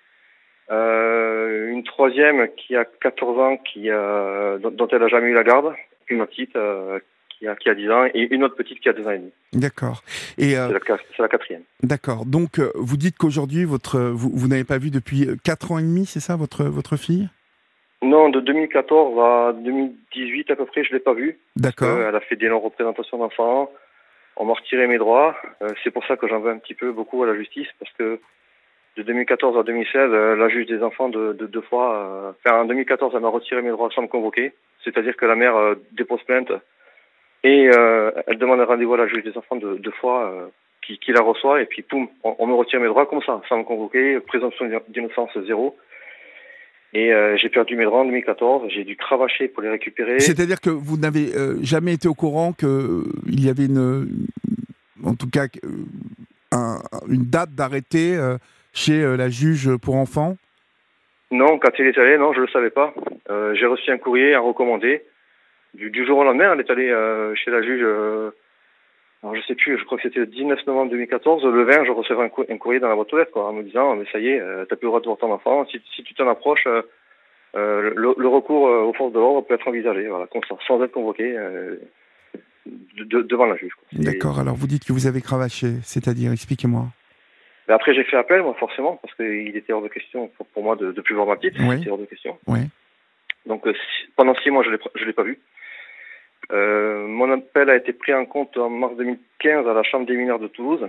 Euh, une troisième qui a quatorze ans, qui, euh, dont, dont elle n'a jamais eu la garde. Puis ma petite euh, qui, a, qui a dix ans. Et une autre petite qui a deux ans et demi. D'accord. Et euh, c'est, la, c'est la quatrième. D'accord. Donc, euh, vous dites qu'aujourd'hui, votre, vous, vous n'avez pas vu depuis quatre ans et demi, c'est ça, votre, votre fille? Non, de deux mille quatorze à deux mille dix-huit à peu près, je ne l'ai pas vue. D'accord. Elle a fait des non-représentations d'enfants. On m'a retiré mes droits. Euh, c'est pour ça que j'en veux un petit peu beaucoup à la justice, parce que de deux mille quatorze à deux mille seize, euh, la juge des enfants de, de deux fois... Euh, enfin, en deux mille quatorze, elle m'a retiré mes droits sans me convoquer. C'est-à-dire que la mère euh, dépose plainte et euh, elle demande un rendez-vous à la juge des enfants de deux fois... Euh, Qui, qui la reçoit, et puis poum, on, on me retire mes droits comme ça, sans me convoquer, présomption d'innocence zéro. Et euh, j'ai perdu mes droits en deux mille quatorze, j'ai dû cravacher pour les récupérer. C'est-à-dire que vous n'avez euh, jamais été au courant qu'il y avait une, en tout cas, un, une date d'arrêté euh, chez euh, la juge pour enfants? Non, quand elle est allée, non, je ne le savais pas. Euh, j'ai reçu un courrier à recommander. Du, du jour au lendemain, elle est allée euh, chez la juge... Euh, Alors je sais plus, je crois que c'était le dix-neuf novembre deux mille quatorze, le vingt, je recevais un, cou- un courrier dans la boîte aux lettres, quoi, en me disant, mais ça y est, euh, t'as plus le droit de voir ton enfant, si, si tu t'en approches, euh, euh, le, le recours euh, aux forces de l'ordre peut être envisagé, voilà, comme ça, sans être convoqué euh, de, de, devant la juge. Quoi. D'accord, alors vous dites que vous avez cravaché, c'est-à-dire, expliquez-moi. Mais après j'ai fait appel, moi, forcément, parce qu'il était hors de question pour, pour moi de, de plus voir ma petite, oui. c'était hors de question. Oui. Donc euh, si, pendant six mois, je l'ai, je l'ai pas vue. Euh, mon appel a été pris en compte en mars deux mille quinze à la Chambre des mineurs de Toulouse.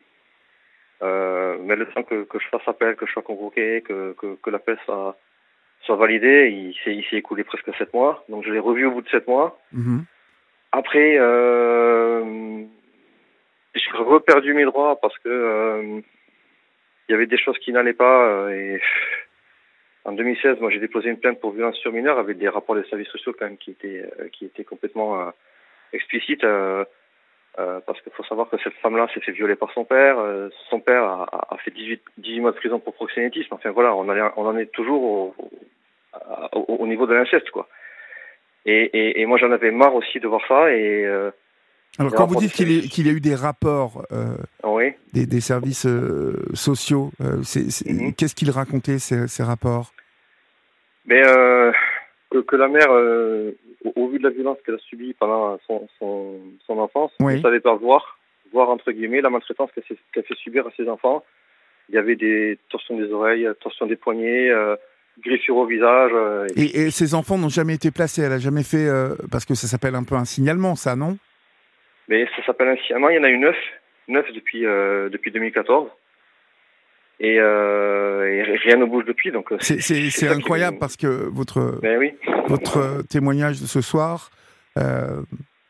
Euh, mais le temps que, que je fasse appel, que je sois convoqué, que, que, que l'appel soit, soit validé, il s'est, il s'est écoulé presque sept mois. Donc je l'ai revu au bout de sept mois. Mmh. Après, euh, j'ai reperdu mes droits parce que euh, il y avait des choses qui n'allaient pas. Euh, et en deux mille seize, moi j'ai déposé une plainte pour violence sur mineur avec des rapports des services sociaux quand même qui étaient, euh, qui étaient complètement euh, explicites. Euh, Euh, parce qu'il faut savoir que cette femme-là s'est fait violer par son père. Euh, son père a, a fait dix-huit, dix-huit mois de prison pour proxénétisme. Enfin voilà, on, allait, on en est toujours au, au, au niveau de l'inceste, quoi. Et, et, et moi j'en avais marre aussi de voir ça. Et euh, alors quand vous dites qu'il, est, qu'il y a eu des rapports, euh, oui. des, des services euh, sociaux, euh, c'est, c'est, mm-hmm. qu'est-ce qu'ils racontaient ces, ces rapports? Mais euh, que, que la mère. Euh, Au, au vu de la violence qu'elle a subie pendant son, son, son enfance, oui. ne savait pas voir, voir entre guillemets, la maltraitance qu'elle, qu'elle fait subir à ses enfants. Il y avait des torsions des oreilles, torsions des poignets, euh, griffures au visage. Euh, et, et ces enfants n'ont jamais été placés, elle a jamais fait, euh, parce que ça s'appelle un peu un signalement, ça, non? Mais ça s'appelle un signalement, il y en a eu neuf, neuf depuis, euh, depuis deux mille quatorze. Et, euh, et rien ne bouge depuis. Donc c'est, c'est, c'est, c'est incroyable qui... parce que votre, ben oui. votre témoignage de ce soir euh,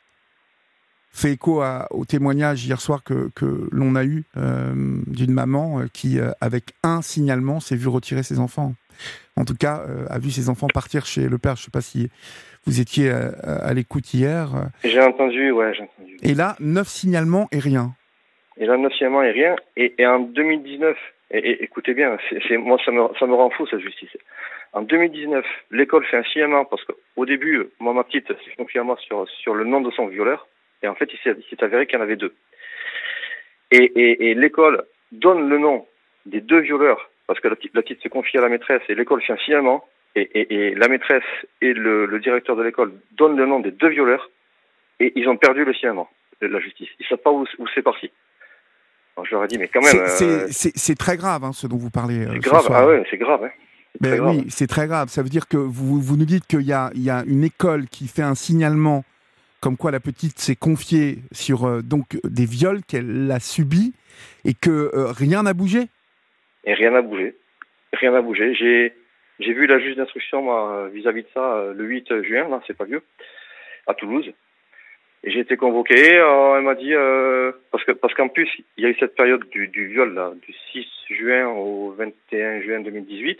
fait écho à, au témoignage hier soir que, que l'on a eu euh, d'une maman qui, euh, avec un signalement, s'est vue retirer ses enfants. En tout cas, euh, a vu ses enfants partir chez le père. Je ne sais pas si vous étiez à, à l'écoute hier. J'ai entendu, ouais, j'ai entendu. Et là, neuf signalements et rien. Et là, neuf signalements et rien. Et, et en deux mille dix-neuf... Et, et écoutez bien, c'est, c'est, moi ça me, ça me rend fou cette justice. En deux mille dix-neuf, l'école fait un signalement parce qu'au début, moi ma petite s'est confiée à moi sur, sur le nom de son violeur et en fait il s'est, il s'est avéré qu'il y en avait deux. Et, et, et l'école donne le nom des deux violeurs parce que la petite, la petite se confie à la maîtresse et l'école fait un signalement et, et, et la maîtresse et le, le directeur de l'école donnent le nom des deux violeurs et ils ont perdu le signalement de la justice. Ils ne savent pas où, où c'est parti. Alors, je leur ai dit, mais quand même... C'est, euh... c'est, c'est, c'est très grave, hein, ce dont vous parlez. C'est grave, ah ouais, c'est grave. Hein. C'est mais oui, grave. C'est très grave. Ça veut dire que vous, vous nous dites qu'il y a, il y a une école qui fait un signalement comme quoi la petite s'est confiée sur euh, donc, des viols qu'elle a subis et que euh, rien n'a bougé. Et rien n'a bougé. Rien n'a bougé. J'ai, j'ai vu la juge d'instruction, moi, vis-à-vis de ça, le huit juin, là, c'est pas vieux, à Toulouse. Et j'ai été convoqué, euh, elle m'a dit, euh, parce que parce qu'en plus, il y a eu cette période du, du viol, là, du six juin au vingt et un juin deux mille dix-huit.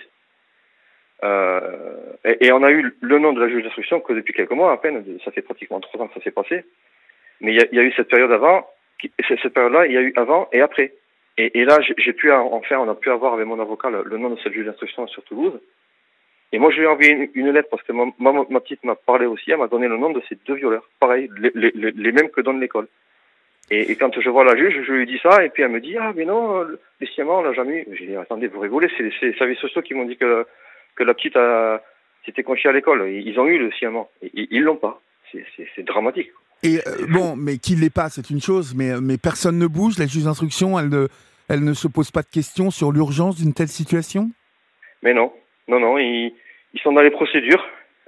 Euh, et, et on a eu le nom de la juge d'instruction que depuis quelques mois à peine, ça fait pratiquement trois ans que ça s'est passé. Mais il y a, il y a eu cette période avant, qui, cette période-là, il y a eu avant et après. Et, et là, j'ai, j'ai pu en faire, on a pu avoir avec mon avocat le, le nom de cette juge d'instruction sur Toulouse. Et moi, je lui ai envoyé une, une lettre parce que ma, ma, ma petite m'a parlé aussi. Elle m'a donné le nom de ces deux violeurs. Pareil, les, les, les mêmes que donne l'école. Et, et quand je vois la juge, je lui dis ça. Et puis elle me dit, ah, mais non, les signalements, on l'a jamais eu. J'ai dit, attendez, vous rigolez. C'est, c'est les services sociaux qui m'ont dit que, que la petite a, s'était confiée à l'école. Ils ont eu le signalement. Et, ils l'ont pas. C'est, c'est, c'est dramatique. Et euh, bon, mais qu'il l'ait pas, c'est une chose. Mais, mais personne ne bouge. La juge d'instruction, elle ne, elle ne se pose pas de questions sur l'urgence d'une telle situation? Mais non. Non, non, ils, ils sont dans les procédures.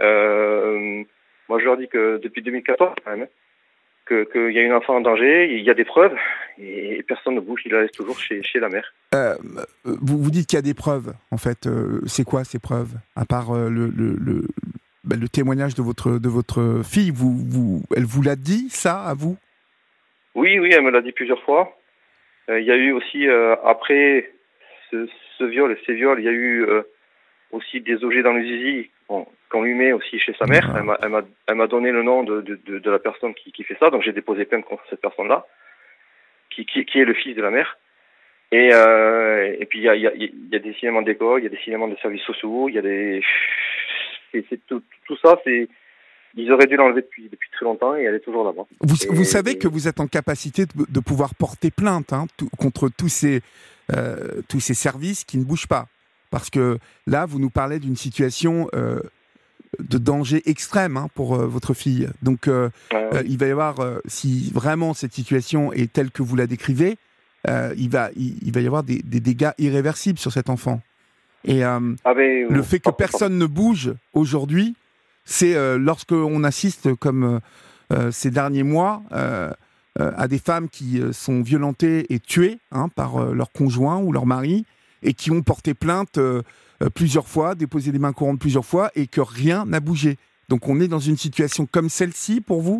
Euh, moi, je leur dis que depuis deux mille quatorze, quand même, que qu'il y a une enfant en danger, il y a des preuves, et personne ne bouge, il la laisse toujours chez, chez la mère. Euh, vous, vous dites qu'il y a des preuves, en fait. Euh, c'est quoi ces preuves? À part euh, le, le, le, ben, le témoignage de votre, de votre fille, vous, vous, elle vous l'a dit, ça, à vous? Oui, oui, elle me l'a dit plusieurs fois. Euh, il y a eu aussi, euh, après ce, ce viol et ces viols, il y a eu... Euh, aussi des objets dans le zizi bon, qu'on lui met aussi chez sa mère. Elle m'a, elle m'a, elle m'a donné le nom de, de, de, de la personne qui, qui fait ça, donc j'ai déposé plainte contre cette personne-là, qui, qui, qui est le fils de la mère. Et, euh, et puis il y a, y, a, y a des signalements d'école, il y a des signalements de services sociaux, il y a des... C'est, c'est tout, tout ça, c'est... Ils auraient dû l'enlever depuis, depuis très longtemps et elle est toujours là-bas. Vous, et, vous savez et... que vous êtes en capacité de, de pouvoir porter plainte hein, tout, contre tous ces, euh, tous ces services qui ne bougent pas. Parce que là, vous nous parlez d'une situation euh, de danger extrême hein, pour euh, votre fille. Donc, euh, ouais, ouais. Euh, il va y avoir, euh, si vraiment cette situation est telle que vous la décrivez, euh, il, va, il, il va y avoir des, des dégâts irréversibles sur cet enfant. Et euh, ah ben, le fait que personne ne bouge aujourd'hui, c'est euh, lorsqu'on assiste, comme euh, ces derniers mois euh, euh, à des femmes qui euh, sont violentées et tuées hein, par euh, leur conjoint ou leur mari et qui ont porté plainte euh, euh, plusieurs fois, déposé des mains courantes plusieurs fois et que rien n'a bougé. Donc on est dans une situation comme celle-ci pour vous ?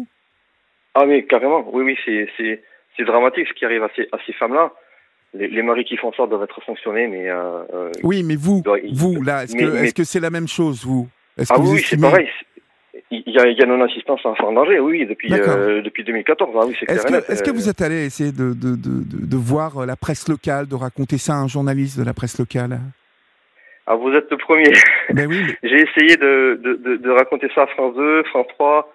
Ah oui, carrément. Oui, oui, c'est, c'est, c'est dramatique ce qui arrive à ces, à ces femmes-là. Les, les maris qui font ça doivent être sanctionnés, mais... Euh, euh, oui, mais vous, doit, vous là, est-ce, mais, que, mais... est-ce que c'est la même chose, vous ? Est-ce Ah que vous oui, estimez... c'est pareil. Il y a, il y a non-assistance à enfants en danger, oui, depuis, euh, depuis deux mille quatorze. Ah oui, c'est est-ce, clair que, est-ce que vous êtes allé essayer de, de, de, de, de voir la presse locale, de raconter ça à un journaliste de la presse locale ? Ah, vous êtes le premier. Ben oui, mais... J'ai essayé de, de, de, de raconter ça à France deux, France trois,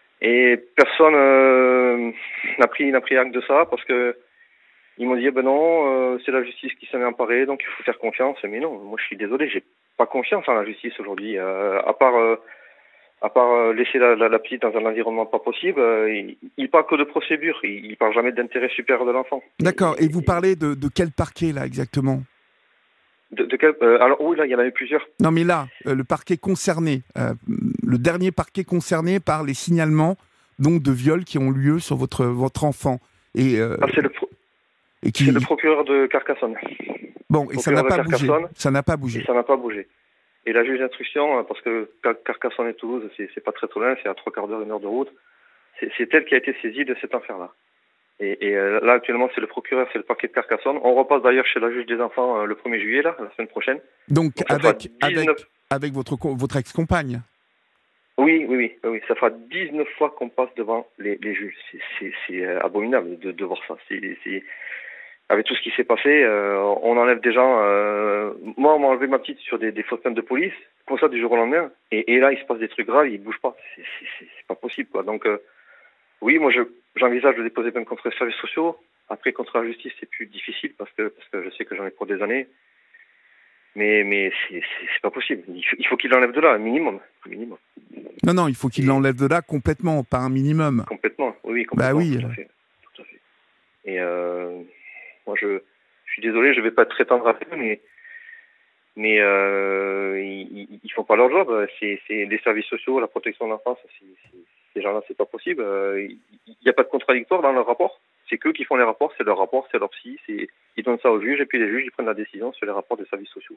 et personne euh, n'a pris, n'a pris acte de ça, parce que ils m'ont dit, ben non, euh, c'est la justice qui s'en est emparée, donc il faut faire confiance. Mais non, moi je suis désolé, j'ai pas confiance en la justice aujourd'hui. Euh, à part, euh, à part euh, laisser la, la, la petite dans un environnement pas possible, euh, il, il parle que de procédure, il, il parle jamais d'intérêt supérieur de l'enfant. D'accord, et, et vous parlez de, de quel parquet là exactement ? De, de quel, euh, alors oui, là, il y en avait plusieurs. Non, mais là, euh, le parquet concerné, euh, le dernier parquet concerné par les signalements donc de viols qui ont lieu sur votre votre enfant. Et, euh, ah, c'est le, pro- et qui... c'est le procureur de Carcassonne. Bon, et ça n'a pas bougé. Ça n'a pas Et bougé. ça n'a pas bougé. Et la juge d'instruction, parce que Car- Carcassonne et Toulouse, c'est, c'est pas très trop loin, c'est à trois quarts d'heure, une heure de route. C'est, c'est elle qui a été saisie de cette affaire-là. Et, et euh, là, actuellement, c'est le procureur, c'est le parquet de Carcassonne. On repasse d'ailleurs chez la juge des enfants euh, le premier juillet, là, la semaine prochaine. Donc, Donc avec, dix-neuf... avec, avec votre, votre ex-compagne. Oui, oui, oui, oui. Ça fera dix-neuf fois qu'on passe devant les, les juges. C'est, c'est, c'est abominable de, de voir ça. C'est, c'est... Avec tout ce qui s'est passé, euh, on enlève des gens... Euh... Moi, on m'a enlevé ma petite sur des, des fausses plaintes de police, comme ça, du jour au lendemain. Et, et là, il se passe des trucs graves, ils bougent pas. C'est, c'est, c'est, c'est pas possible, quoi. Donc... Euh... Oui, moi, je, j'envisage de déposer plainte contre les services sociaux. Après, contre la justice, c'est plus difficile parce que, parce que je sais que j'en ai pour des années. Mais, mais c'est, c'est, c'est pas possible. Il faut, il faut qu'il l'enlève de là, un minimum. Un minimum. Non, non, il faut qu'il l'enlève de là complètement, pas un minimum. Complètement, oui, complètement. Bah oui. Tout à fait. Tout à fait. Et euh, moi, je, je suis désolé, je vais pas être très tendre avec eux, mais, mais euh, ils, ils font pas leur job. C'est, c'est les services sociaux, la protection de l'enfance, c'est, c'est ces gens-là, c'est pas possible. Il euh, n'y a pas de contradictoire dans leur rapport. C'est qu'eux qui font les rapports, c'est leur rapport, c'est leur psy, c'est... ils donnent ça aux juges et puis les juges ils prennent la décision sur les rapports des services sociaux.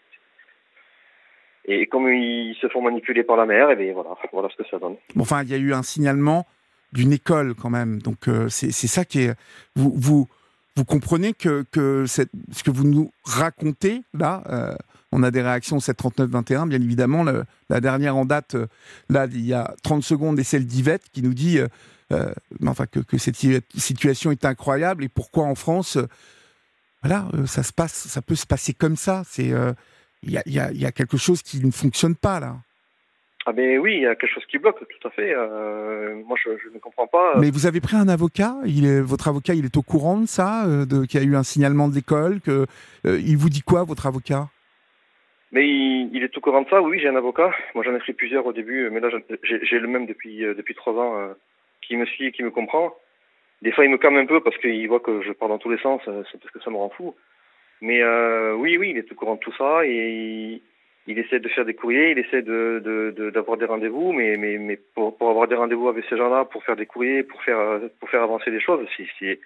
Et comme ils se font manipuler par la mère, et bien voilà, voilà ce que ça donne. Bon, enfin, il y a eu un signalement d'une école quand même, donc euh, c'est, c'est ça qui est. Vous, vous, vous comprenez que, que cette, ce que vous nous racontez là. Euh, On a des réactions au sept trente-neuf vingt et un, bien évidemment. Le, la dernière en date, euh, là, il y a trente secondes, est celle d'Yvette qui nous dit euh, euh, enfin, que, que cette situation est incroyable et pourquoi en France, euh, voilà, euh, ça se passe, ça peut se passer comme ça. C'est, euh, il y a, y a, y a quelque chose qui ne fonctionne pas là. Ah ben oui, il y a quelque chose qui bloque, tout à fait. Euh, moi, je, je ne comprends pas. Mais vous avez pris un avocat. Il est, votre avocat, il est au courant de ça, euh, de, qu'il y a eu un signalement de l'école. Que, euh, il vous dit quoi, votre avocat ? Mais il, il est au courant de ça, oui, j'ai un avocat. Moi, j'en ai pris plusieurs au début, mais là, j'ai, j'ai le même depuis euh, depuis trois ans, euh, qui me suit et qui me comprend. Des fois, il me calme un peu parce qu'il voit que je pars dans tous les sens, euh, c'est parce que ça me rend fou. Mais euh, oui, oui, il est au courant de tout ça et il, il essaie de faire des courriers, il essaie de, de, de d'avoir des rendez-vous, mais mais mais pour pour avoir des rendez-vous avec ces gens-là, pour faire des courriers, pour faire pour faire avancer les choses, c'est c'est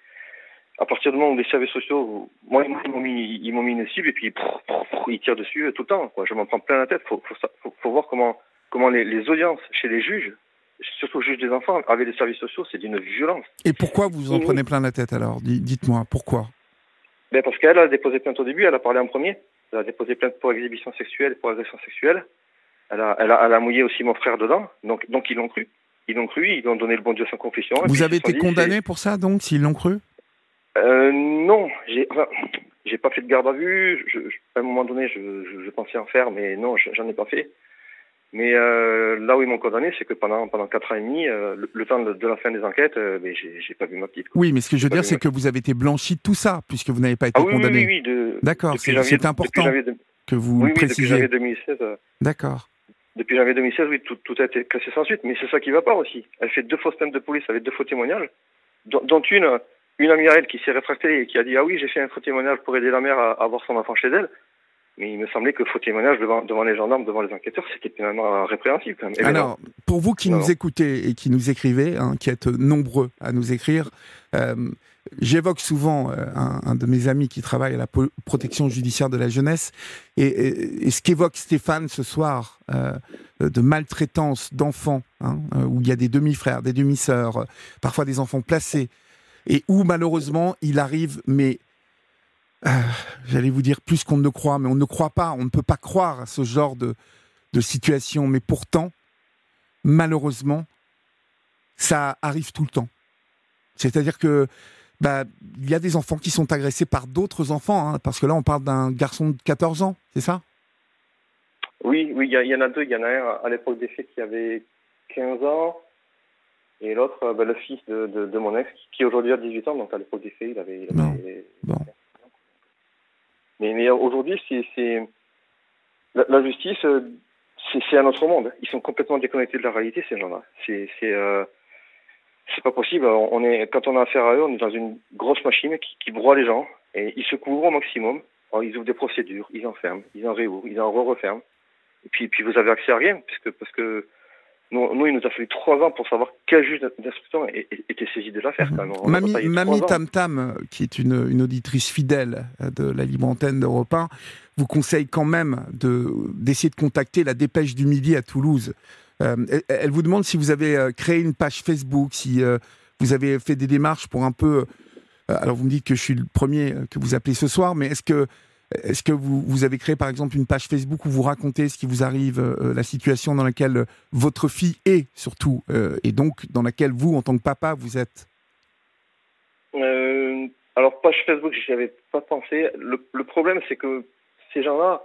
à partir du moment où les services sociaux, moi, ils m'ont mis, ils m'ont mis une cible et puis prr, prr, prr, ils tirent dessus tout le temps, quoi. Je m'en prends plein la tête. Faut, faut, faut, faut voir comment, comment les, les audiences chez les juges, surtout le juge des enfants, avec les services sociaux, c'est d'une violence. Et pourquoi vous vous en prenez plein la tête alors ? Dites-moi, pourquoi ? Ben parce qu'elle a déposé plainte au début, elle a parlé en premier. Elle a déposé plainte pour exhibition sexuelle, pour agression sexuelle. Elle a, elle a, elle a mouillé aussi mon frère dedans. Donc, donc ils l'ont cru. Ils l'ont cru, ils lui ont donné le bon Dieu sans confession. Vous avez été dit, condamné c'est... pour ça, donc, s'ils l'ont cru ? Euh, non, j'ai, enfin, j'ai pas fait de garde à vue. Je, je, à un moment donné, je, je, je pensais en faire, mais non, j'en ai pas fait. Mais euh, là où ils m'ont condamné, c'est que pendant pendant quatre ans et demi, euh, le, le temps de, de la fin des enquêtes, euh, mais j'ai, j'ai pas vu ma petite. Quoi. Oui, mais ce que je veux dire, c'est que vous avez été blanchi de tout ça, puisque vous n'avez pas été ah, oui, condamné. Oui, oui, oui. De, D'accord, c'est, janvier, c'est important de, que vous oui, précisiez. Oui, depuis janvier deux mille seize. Euh, D'accord. Depuis janvier deux mille seize, oui, tout, tout a été classé sans suite. Mais c'est ça qui va pas aussi. Elle fait deux fausses plaintes de police avec deux faux témoignages, dont, dont une. Une amie à elle qui s'est rétractée et qui a dit « Ah oui, j'ai fait un faux témoignage pour aider la mère à avoir son enfant chez elle ». Mais il me semblait que faux témoignage devant, devant les gendarmes, devant les enquêteurs, c'était pénalement répréhensible quand même. Et Alors, non. Pour vous qui non, nous non. écoutez et qui nous écrivez, hein, qui êtes nombreux à nous écrire, euh, j'évoque souvent euh, un, un de mes amis qui travaille à la po- protection judiciaire de la jeunesse, et, et, et ce qu'évoque Stéphane ce soir, euh, de maltraitance d'enfants, hein, où il y a des demi-frères, des demi-sœurs, euh, parfois des enfants placés, et où malheureusement il arrive, mais euh, j'allais vous dire plus qu'on ne le croit, mais on ne croit pas, on ne peut pas croire à ce genre de, de situation, mais pourtant, malheureusement, ça arrive tout le temps. C'est-à-dire que bah, il y a des enfants qui sont agressés par d'autres enfants, hein, parce que là on parle d'un garçon de quatorze ans, c'est ça ? Oui, oui, il y, y en a deux. Il y en a un à l'époque des faits qui avait quinze ans, et l'autre, bah, le fils de, de, de mon ex, qui aujourd'hui a dix-huit ans, donc à l'époque des faits, il avait... Il avait... Bon. Mais, mais aujourd'hui, c'est, c'est... La, la justice, c'est, c'est un autre monde. Ils sont complètement déconnectés de la réalité, ces gens-là. C'est, c'est, euh... c'est pas possible. On est, quand on a affaire à eux, on est dans une grosse machine qui, qui broie les gens, et ils se couvrent au maximum. Alors, ils ouvrent des procédures, ils enferment, ils en réouvrent, ils en re-referment. Et puis, puis vous avez accès à rien, parce que, parce que nous, nous, il nous a fallu trois ans pour savoir quel juge d'instruction était saisi de l'affaire. Quand même. On Mamie, Mamie Tam Tam, qui est une, une auditrice fidèle de la libre antenne d'Europe un, vous conseille quand même de, d'essayer de contacter la Dépêche du Midi à Toulouse. Euh, elle, elle vous demande si vous avez créé une page Facebook, si euh, vous avez fait des démarches pour un peu... Euh, alors vous me dites que je suis le premier que vous appelez ce soir, mais est-ce que Est-ce que vous, vous avez créé, par exemple, une page Facebook où vous racontez ce qui vous arrive, euh, la situation dans laquelle votre fille est, surtout, euh, et donc dans laquelle vous, en tant que papa, vous êtes ? euh, Alors, page Facebook, j'y avais pas pensé. Le, le problème, c'est que ces gens-là,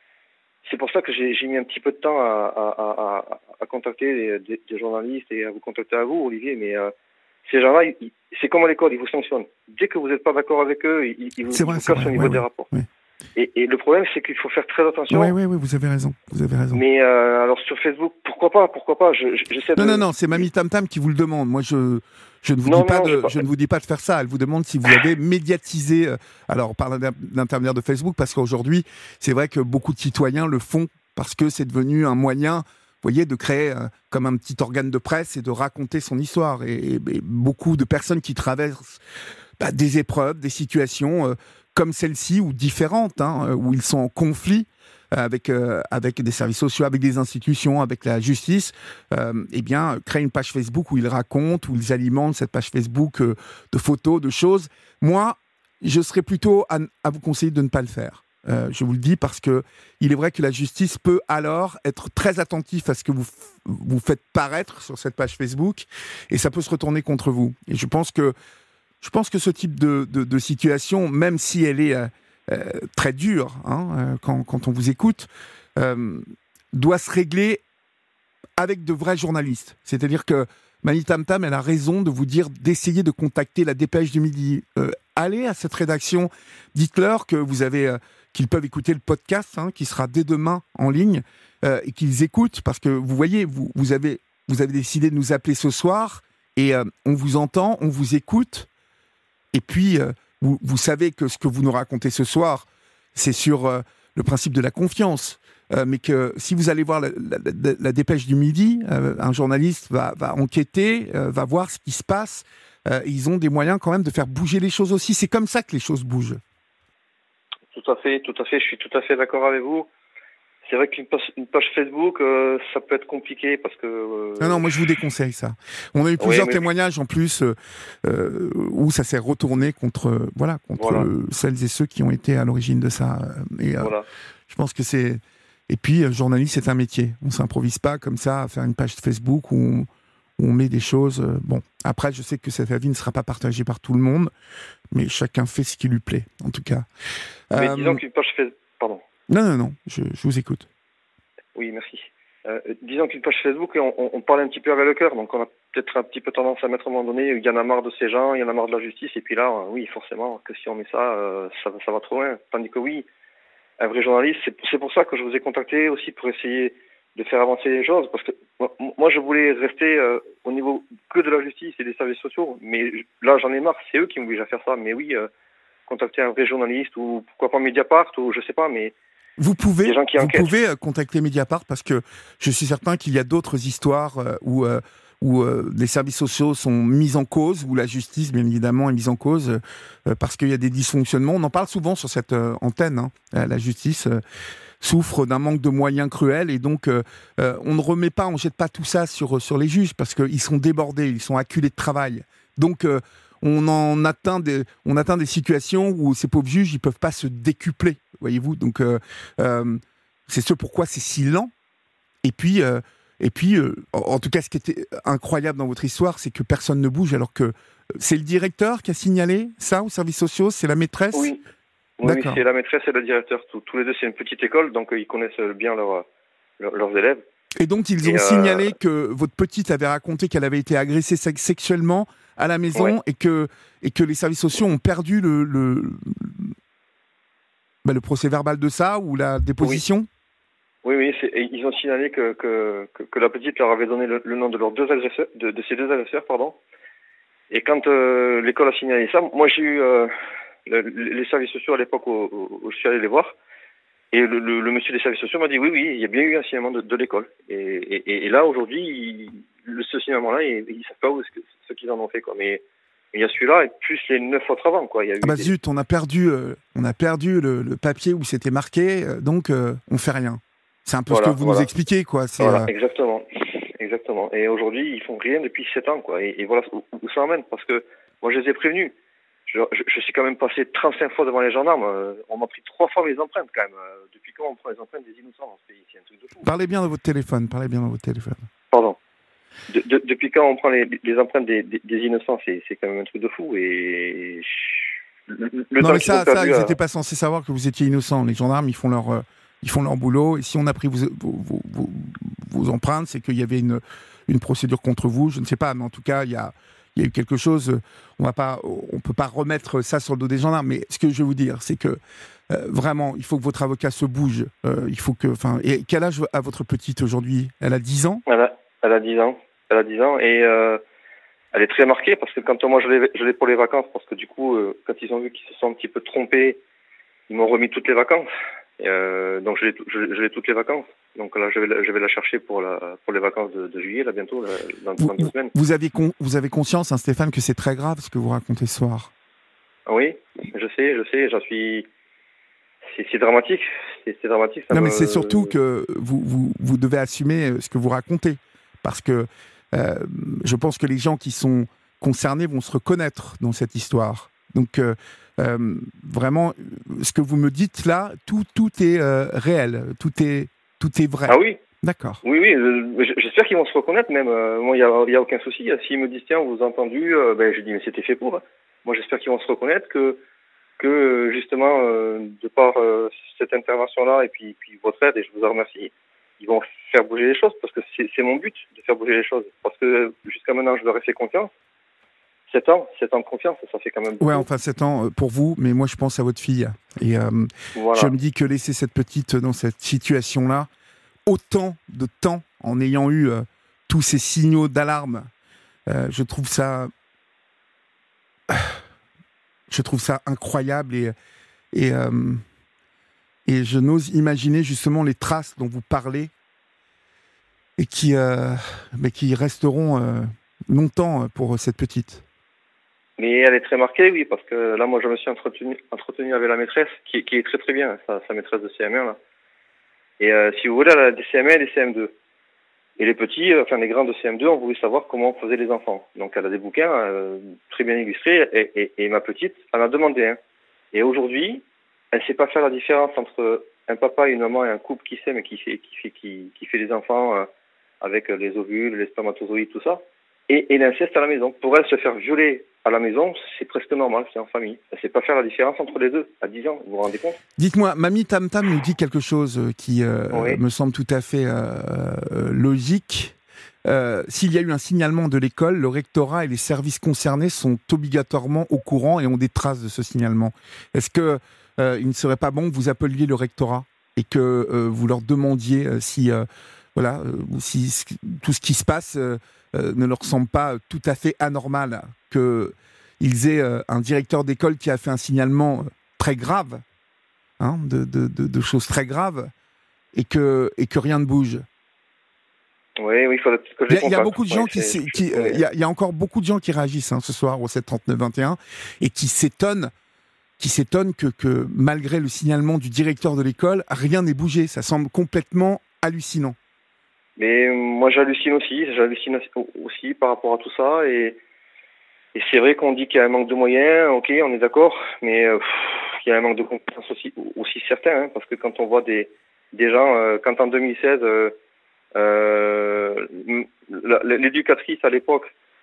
c'est pour ça que j'ai, j'ai mis un petit peu de temps à, à, à, à contacter des, des journalistes et à vous contacter à vous, Olivier, mais... Euh, ces gens-là, ils, c'est comme à l'école, ils vous sanctionnent. Dès que vous n'êtes pas d'accord avec eux, ils, ils vous, c'est vrai, ils vous cassent vrai, au niveau ouais, des ouais, rapports. Ouais. Et, et le problème, c'est qu'il faut faire très attention. Oui, oui, oui, vous avez raison, vous avez raison. Mais euh, alors sur Facebook, pourquoi pas, pourquoi pas je, je, j'essaie Non, de... non, non, c'est Mamie Tam Tam qui vous le demande. Moi, je, je ne vous non, dis pas non, de, pas... je ne vous dis pas de faire ça. Elle vous demande si vous avez médiatisé, euh, alors par l'intermédiaire de Facebook, parce qu'aujourd'hui, c'est vrai que beaucoup de citoyens le font parce que c'est devenu un moyen, vous voyez, de créer euh, comme un petit organe de presse et de raconter son histoire. Et, et, et beaucoup de personnes qui traversent bah, des épreuves, des situations euh, comme celle-ci ou différentes, hein, où ils sont en conflit euh, avec, euh, avec des services sociaux, avec des institutions, avec la justice, euh, eh bien, créer une page Facebook où ils racontent, où ils alimentent cette page Facebook euh, de photos, de choses. Moi, je serais plutôt à, à vous conseiller de ne pas le faire. Euh, je vous le dis parce que il est vrai que la justice peut alors être très attentif à ce que vous, vous faites paraître sur cette page Facebook et ça peut se retourner contre vous. Et je pense que, je pense que ce type de, de, de situation, même si elle est euh, euh, très dure hein, euh, quand, quand on vous écoute, euh, doit se régler avec de vrais journalistes. C'est-à-dire que Mamie Tam Tam, elle a raison de vous dire d'essayer de contacter la Dépêche du Midi. Euh, allez à cette rédaction, dites-leur que vous avez... Euh, qu'ils peuvent écouter le podcast, hein, qui sera dès demain en ligne, euh, et qu'ils écoutent, parce que vous voyez, vous, vous, avez, vous avez décidé de nous appeler ce soir, et euh, on vous entend, on vous écoute, et puis euh, vous, vous savez que ce que vous nous racontez ce soir, c'est sur euh, le principe de la confiance, euh, mais que si vous allez voir la, la, la, la Dépêche du Midi, euh, un journaliste va, va enquêter, euh, va voir ce qui se passe, euh, et ils ont des moyens quand même de faire bouger les choses aussi, c'est comme ça que les choses bougent. Tout à fait, tout à fait, je suis tout à fait d'accord avec vous. C'est vrai qu'une page, une page Facebook, euh, ça peut être compliqué parce que... Euh... Non, non, moi je vous déconseille ça. On a eu plusieurs oui, mais... témoignages en plus euh, euh, où ça s'est retourné contre, euh, voilà, contre voilà. euh, celles et ceux qui ont été à l'origine de ça. Et, euh, voilà. Je pense que c'est... Et puis, euh, journaliste, c'est un métier. On ne s'improvise pas comme ça à faire une page Facebook où on, où on met des choses... Euh, bon, après, je sais que cet avis ne sera pas partagé par tout le monde, mais chacun fait ce qui lui plaît, en tout cas. Mais euh... disons qu'une page Facebook... Pardon. Non, non, non, je, je vous écoute. Oui, merci. Euh, disons qu'une page Facebook, on, on, on parle un petit peu avec le cœur, donc on a peut-être un petit peu tendance à mettre à un moment donné, il y en a marre de ces gens, il y en a marre de la justice, et puis là, euh, oui, forcément, que si on met ça, euh, ça, ça va trop loin. Tandis que oui, un vrai journaliste, c'est, c'est pour ça que je vous ai contacté aussi pour essayer de faire avancer les choses, parce que moi, je voulais rester euh, au niveau que de la justice et des services sociaux, mais là, j'en ai marre, c'est eux qui m'obligent à faire ça, mais oui, euh, contacter un vrai journaliste, ou pourquoi pas Mediapart, ou je sais pas, mais Vous pouvez, des gens qui vous enquêtent. pouvez contacter Mediapart parce que je suis certain qu'il y a d'autres histoires euh, où, euh, où euh, les services sociaux sont mis en cause, où la justice, bien évidemment, est mise en cause euh, parce qu'il y a des dysfonctionnements. On en parle souvent sur cette euh, antenne. Hein. La justice euh, souffre d'un manque de moyens cruel et donc euh, euh, on ne remet pas, on ne jette pas tout ça sur, sur les juges parce qu'ils sont débordés, ils sont acculés de travail. Donc euh, on en atteint des, on atteint des situations où ces pauvres juges, ils peuvent pas se décupler, voyez-vous. Donc, euh, euh, c'est ce pourquoi c'est si lent. Et puis, euh, et puis, euh, en, en tout cas, ce qui était incroyable dans votre histoire, c'est que personne ne bouge, alors que c'est le directeur qui a signalé ça aux services sociaux, c'est la maîtresse. Oui, oui, oui c'est la maîtresse et le directeur. Tous, tous les deux, c'est une petite école, donc euh, ils connaissent bien leur, leur, leurs élèves. Et donc, ils ont et signalé euh... que votre petite avait raconté qu'elle avait été agressée sexuellement à la maison, ouais. et que et que les services sociaux ont perdu le le, bah, le procès verbal de ça ou la déposition. Oui, oui, oui c'est, ils ont signalé que, que que que la petite leur avait donné le, le nom de leurs deux agresseurs, de, de ces deux agresseurs, pardon. Et quand euh, l'école a signalé ça, moi j'ai eu euh, le, les services sociaux à l'époque où, où, où je suis allé les voir. Et le, le, le monsieur des services sociaux m'a dit oui, oui, il y a bien eu un signalement de, de l'école. Et, et, et là, aujourd'hui, il, le, ce signalement-là, ils ne savent pas où est-ce que, ce qu'ils en ont fait, quoi. Mais il y a celui-là et plus les neuf autres avant, quoi. Il y a eu ah bah des... zut, on a perdu, euh, on a perdu le, le papier où c'était marqué, euh, donc euh, on fait rien. C'est un peu voilà, ce que vous voilà. nous expliquez, quoi. C'est, voilà, euh... exactement, exactement. Et aujourd'hui, ils font rien depuis sept ans, quoi. Et, et voilà où, où ça emmène, parce que moi, je les ai prévenus. Je, je, je suis quand même passé trente-cinq fois devant les gendarmes. Euh, on m'a pris trois fois mes empreintes, quand même. Euh, depuis quand on prend les empreintes des innocents dans ce pays? C'est un truc de fou. Parlez bien dans votre téléphone, parlez bien dans votre téléphone. Pardon. De, de, depuis quand on prend les, les empreintes des, des, des innocents, c'est, c'est quand même un truc de fou. Et le, le non, temps mais ça, ça perdu, ils euh... n'étaient pas censés savoir que vous étiez innocent. Les gendarmes, ils font leur, euh, ils font leur boulot. Et si on a pris vos, vos, vos, vos, vos empreintes, c'est qu'il y avait une, une procédure contre vous. Je ne sais pas, mais en tout cas, il y a... Il y a eu quelque chose, on va pas, on peut pas remettre ça sur le dos des gendarmes. Mais ce que je veux vous dire, c'est que euh, vraiment, il faut que votre avocat se bouge. Euh, il faut que, enfin, et quel âge a votre petite aujourd'hui? Elle a dix ans. Elle a, elle a dix ans. Elle a dix ans et euh, elle est très marquée parce que quand moi je l'ai, je l'ai pour les vacances, parce que du coup, euh, quand ils ont vu qu'ils se sont un petit peu trompés, ils m'ont remis toutes les vacances. Et, euh, donc je l'ai, je, je l'ai toutes les vacances. Donc là, je vais, la, je vais la chercher pour, la, pour les vacances de, de juillet, là, bientôt, là, dans, vous, dans deux semaines. Vous avez, con, vous avez conscience, hein, Stéphane, que c'est très grave ce que vous racontez ce soir? Oui, je sais, je sais, j'en suis... C'est, c'est dramatique, c'est, c'est dramatique. Ça non, me... mais c'est surtout que vous, vous, vous devez assumer ce que vous racontez. Parce que euh, je pense que les gens qui sont concernés vont se reconnaître dans cette histoire. Donc, euh, euh, vraiment, ce que vous me dites là, tout, tout est euh, réel, tout est... Tout est vrai. Ah oui. D'accord. Oui, oui. Euh, j'espère qu'ils vont se reconnaître même. Euh, moi, il y a, il y a aucun souci. S'ils me disent tiens, vous avez entendu, euh, ben je dis mais c'était fait pour. Moi, j'espère qu'ils vont se reconnaître que que justement euh, de par euh, cette intervention-là et puis puis votre aide et je vous en remercie, ils vont faire bouger les choses parce que c'est, c'est mon but de faire bouger les choses parce que jusqu'à maintenant je leur ai fait confiance. sept ans, sept ans de confiance, ça fait quand même beaucoup. Ouais, enfin sept ans pour vous, mais moi je pense à votre fille. Et euh, voilà. Je me dis que laisser cette petite dans cette situation-là, autant de temps, en ayant eu euh, tous ces signaux d'alarme, euh, je trouve ça... Je trouve ça incroyable et, et, euh, et je n'ose imaginer justement les traces dont vous parlez et qui, euh, mais qui resteront euh, longtemps pour cette petite. Mais elle est très marquée, oui, parce que là, moi, je me suis entretenu, entretenu avec la maîtresse, qui, qui est très très bien, sa, sa maîtresse de C M un, là. Et euh, si vous voulez, elle a des C M un et des C M deux. Et les petits, euh, enfin les grands de C M deux, ont voulu savoir comment on faisait les enfants. Donc elle a des bouquins euh, très bien illustrés, et, et, et ma petite en a demandé un. Et aujourd'hui, elle ne sait pas faire la différence entre un papa, une maman et un couple qui s'aime et qui fait, qui fait, qui, qui fait les enfants euh, avec les ovules, les spermatozoïdes, tout ça, et, et l'inceste à la maison. Pour elle, se faire violer à la maison, c'est presque normal, c'est en famille. Elle ne sait pas faire la différence entre les deux, à dix ans, vous vous rendez compte? Dites-moi, Mamie Tam Tam nous dit quelque chose qui euh, oui. me semble tout à fait euh, logique. Euh, s'il y a eu un signalement de l'école, le rectorat et les services concernés sont obligatoirement au courant et ont des traces de ce signalement. Est-ce que euh, il ne serait pas bon que vous appeliez le rectorat et que euh, vous leur demandiez euh, si, euh, voilà, euh, si tout ce qui se passe euh, euh, ne leur semble pas tout à fait anormal, qu'ils aient euh, un directeur d'école qui a fait un signalement très grave hein, de, de, de, de choses très graves et que, et que rien ne bouge. Oui, oui, il faut que je Il y, y a beaucoup de gens ouais, qui, c'est, qui euh, il, y a, il y a encore beaucoup de gens qui réagissent hein, ce soir au sept trente-neuf vingt et un et qui s'étonnent, qui s'étonnent que, que malgré le signalement du directeur de l'école, rien n'ait bougé. Ça semble complètement hallucinant. Mais moi, j'hallucine aussi, j'hallucine aussi par rapport à tout ça et, et c'est vrai qu'on dit qu'il y a un manque de moyens. Ok, on est d'accord, mais euh, pff, il y a un manque de compétences aussi, aussi certain, hein, parce que quand on voit des des gens, euh, quand en deux mille seize euh, Euh, l'éducatrice à l'époque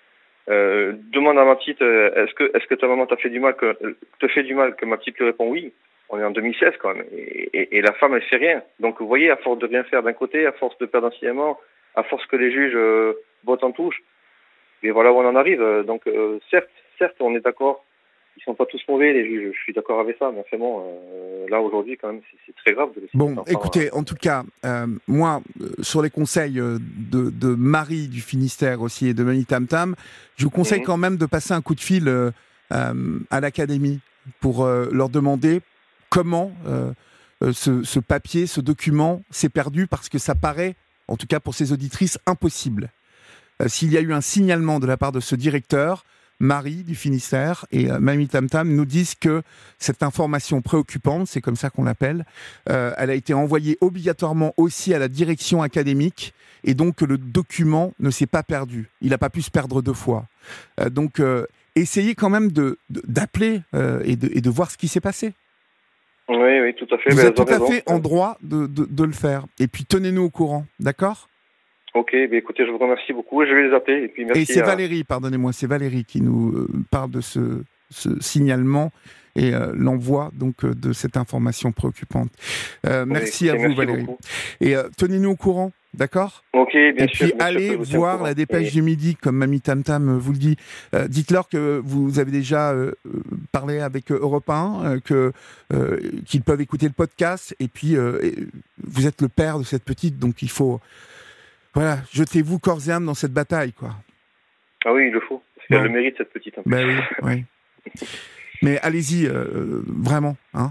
euh, demande à ma petite euh, est-ce que est-ce que ta maman t'a fait du mal que te fait du mal que ma petite lui répond oui. On est en deux mille seize quand même et, et, et la femme elle fait rien. Donc vous voyez, à force de rien faire d'un côté, à force de perdre enseignement, à force que les juges euh, votent en touche, mais voilà où on en arrive. Donc euh, certes certes on est d'accord. Ils sont pas tous mauvais, les juges, je suis d'accord avec ça, mais enfin bon, euh, là aujourd'hui quand même, c'est, c'est très grave de laisser. Bon, écoutez, en tout cas, euh, moi, euh, sur les conseils euh, de, de Marie du Finistère aussi et de Mamie Tam Tam, je vous conseille mmh. quand même de passer un coup de fil euh, euh, à l'académie pour euh, leur demander comment euh, euh, ce, ce papier, ce document s'est perdu, parce que ça paraît, en tout cas pour ces auditrices, impossible. Euh, s'il y a eu un signalement de la part de ce directeur, Marie du Finistère et euh, Mamie Tam Tam nous disent que cette information préoccupante, c'est comme ça qu'on l'appelle, euh, elle a été envoyée obligatoirement aussi à la direction académique et donc que le document ne s'est pas perdu. Il n'a pas pu se perdre deux fois. Euh, donc euh, essayez quand même de, de, d'appeler euh, et, de, et de voir ce qui s'est passé. Oui, oui, tout à fait. Vous ben, êtes tout à raison. fait en droit de, de, de le faire. Et puis tenez-nous au courant, d'accord ? Ok, bah écoutez, je vous remercie beaucoup et je vais les appeler. Et, puis merci et c'est à... Valérie, pardonnez-moi, c'est Valérie qui nous euh, parle de ce, ce signalement et euh, l'envoi donc euh, de cette information préoccupante. Euh, oui, merci à vous, merci Valérie. Beaucoup. Et euh, tenez-nous au courant, d'accord ? Ok, bien et sûr. Et puis bien allez sûr, voir la dépêche oui. du midi, comme Mamie Tam Tam vous le dit. Euh, dites-leur que vous avez déjà euh, parlé avec Europe un, euh, que, euh, qu'ils peuvent écouter le podcast. Et puis, euh, vous êtes le père de cette petite, donc il faut... Voilà, jetez-vous corps et âme dans cette bataille, quoi. Ah oui, il le faut. Parce qu'elle ouais. le mérite, cette petite. Ben oui, oui. Mais allez-y, euh, vraiment, hein.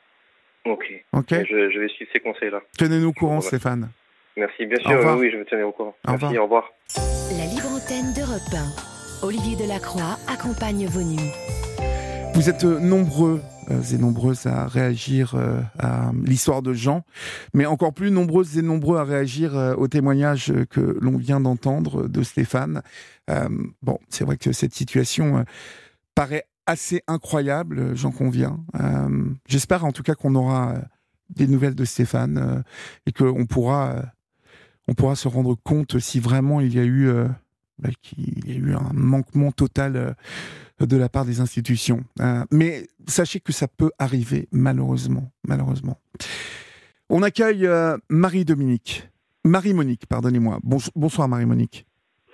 Ok. Ok. Je, je vais suivre ces conseils-là. Tenez-nous au courant, Stéphane. Merci, bien sûr. Oui, je vais tenir au courant. Au Merci, revoir. au revoir. La libre antenne d'Europe un. Olivier Delacroix accompagne vos nuits. Vous êtes nombreux et nombreuses à réagir à l'histoire de Jean, mais encore plus nombreuses et nombreux à réagir au témoignage que l'on vient d'entendre de Stéphane. Euh, bon, c'est vrai que cette situation paraît assez incroyable, j'en conviens. Euh, j'espère en tout cas qu'on aura des nouvelles de Stéphane euh, et qu'on pourra, on pourra se rendre compte si vraiment il y a eu, euh, bah, qu'il y a eu un manquement total euh, de la part des institutions. Euh, mais sachez que ça peut arriver, malheureusement. malheureusement. On accueille euh, Marie-Dominique. Marie-Monique, pardonnez-moi. Bon, bonsoir Marie-Monique.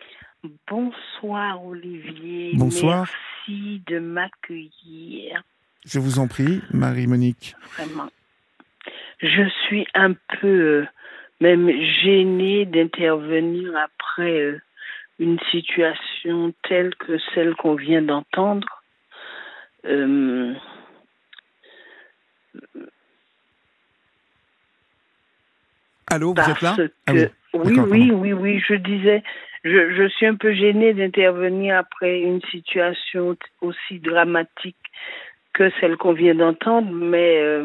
Bonsoir Olivier. Bonsoir. Merci de m'accueillir. Je vous en prie, Marie-Monique. Vraiment. Je suis un peu, euh, même gênée d'intervenir après... Euh, une situation telle que celle qu'on vient d'entendre. Euh, Allô, vous êtes là ? Que, ah oui, oui, oui, oui, oui, je disais, je, je suis un peu gênée d'intervenir après une situation aussi dramatique que celle qu'on vient d'entendre, mais euh,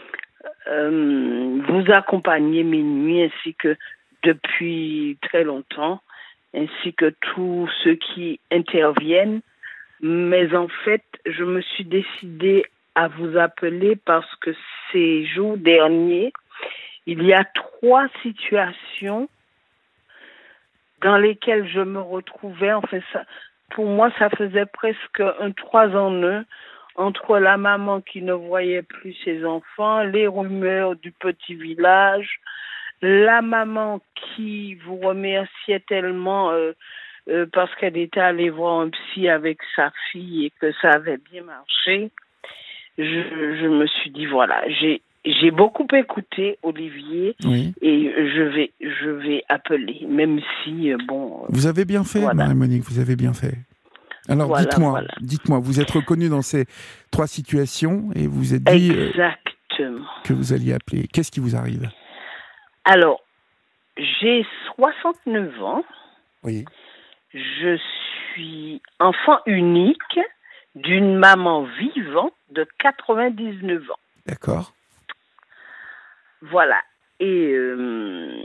euh, vous accompagnez mes nuits ainsi que depuis très longtemps, ainsi que tous ceux qui interviennent. Mais en fait, je me suis décidée à vous appeler parce que ces jours derniers, il y a trois situations dans lesquelles je me retrouvais. Enfin, ça, pour moi, ça faisait presque un trois en un entre la maman qui ne voyait plus ses enfants, les rumeurs du petit village, la maman qui vous remerciait tellement euh, euh, parce qu'elle était allée voir un psy avec sa fille et que ça avait bien marché. Je, je me suis dit, voilà, j'ai, j'ai beaucoup écouté Olivier oui. et je vais, je vais appeler, même si, euh, bon... Vous avez bien fait, voilà. Marie-Monique, vous avez bien fait. Alors, voilà, dites-moi, voilà. dites-moi, vous êtes reconnue dans ces trois situations et vous vous êtes dit... Exactement. Exactement. Que vous alliez appeler. Qu'est-ce qui vous arrive? Alors, j'ai soixante-neuf ans. Oui. Je suis enfant unique d'une maman vivante de quatre-vingt-dix-neuf ans. D'accord. Voilà. Et euh,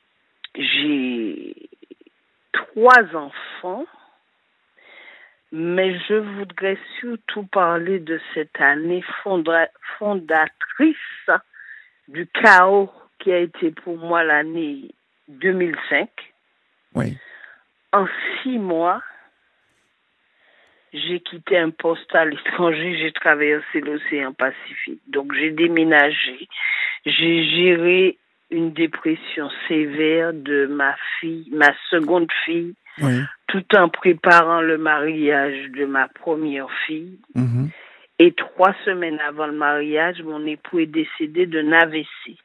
j'ai trois enfants, mais je voudrais surtout parler de cette année fonda- fondatrice du chaos qui a été pour moi l'année deux mille cinq. Oui. En six mois, j'ai quitté un poste à l'étranger, j'ai traversé l'océan Pacifique. Donc j'ai déménagé, j'ai géré une dépression sévère de ma fille, ma seconde fille, Oui. tout en préparant le mariage de ma première fille. Mm-hmm. Et trois semaines avant le mariage, mon époux est décédé d'un A V C.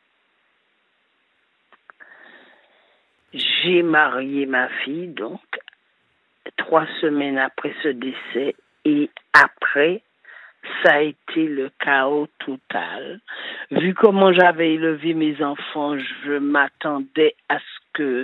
J'ai marié ma fille, donc, trois semaines après ce décès. Et après, ça a été le chaos total. Vu comment j'avais élevé mes enfants, je m'attendais à ce que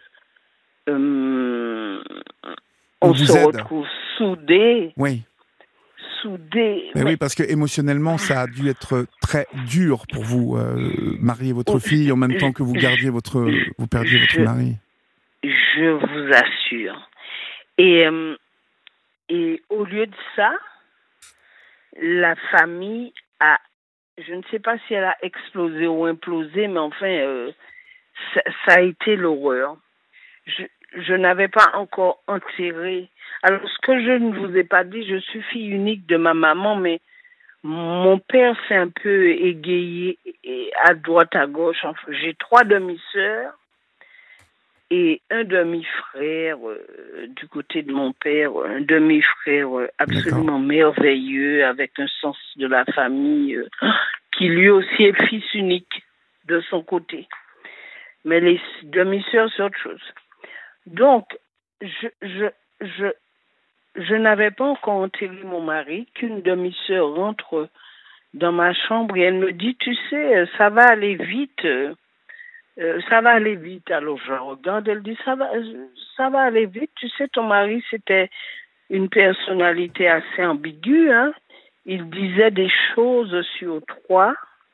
euh, on, On se vous aide. retrouve soudés. Oui. Soudés. Mais mais... oui, parce que émotionnellement, ça a dû être très dur pour vous, euh, marier votre fille en même temps que vous gardiez votre, vous perdiez votre je, mari. Je vous assure. Et, euh, et au lieu de ça, la famille a, je ne sais pas si elle a explosé ou implosé, mais enfin, euh, ça, ça a été l'horreur. Je, je n'avais pas encore enterré. Alors, ce que je ne vous ai pas dit, je suis fille unique de ma maman, mais mon père s'est un peu égayé à droite, à gauche. Enfin, j'ai trois demi-sœurs et un demi-frère euh, du côté de mon père, un demi-frère euh, absolument D'accord. merveilleux, avec un sens de la famille, euh, qui lui aussi est fils unique de son côté. Mais les demi-sœurs, c'est autre chose. Donc, je, je, je, je n'avais pas encore enterré mon mari, qu'une demi-sœur rentre dans ma chambre et elle me dit, tu sais, ça va aller vite, euh, ça va aller vite. Alors je regarde, elle dit, ça va, ça va aller vite, tu sais, ton mari, c'était une personnalité assez ambiguë, hein. Il disait des choses sur toi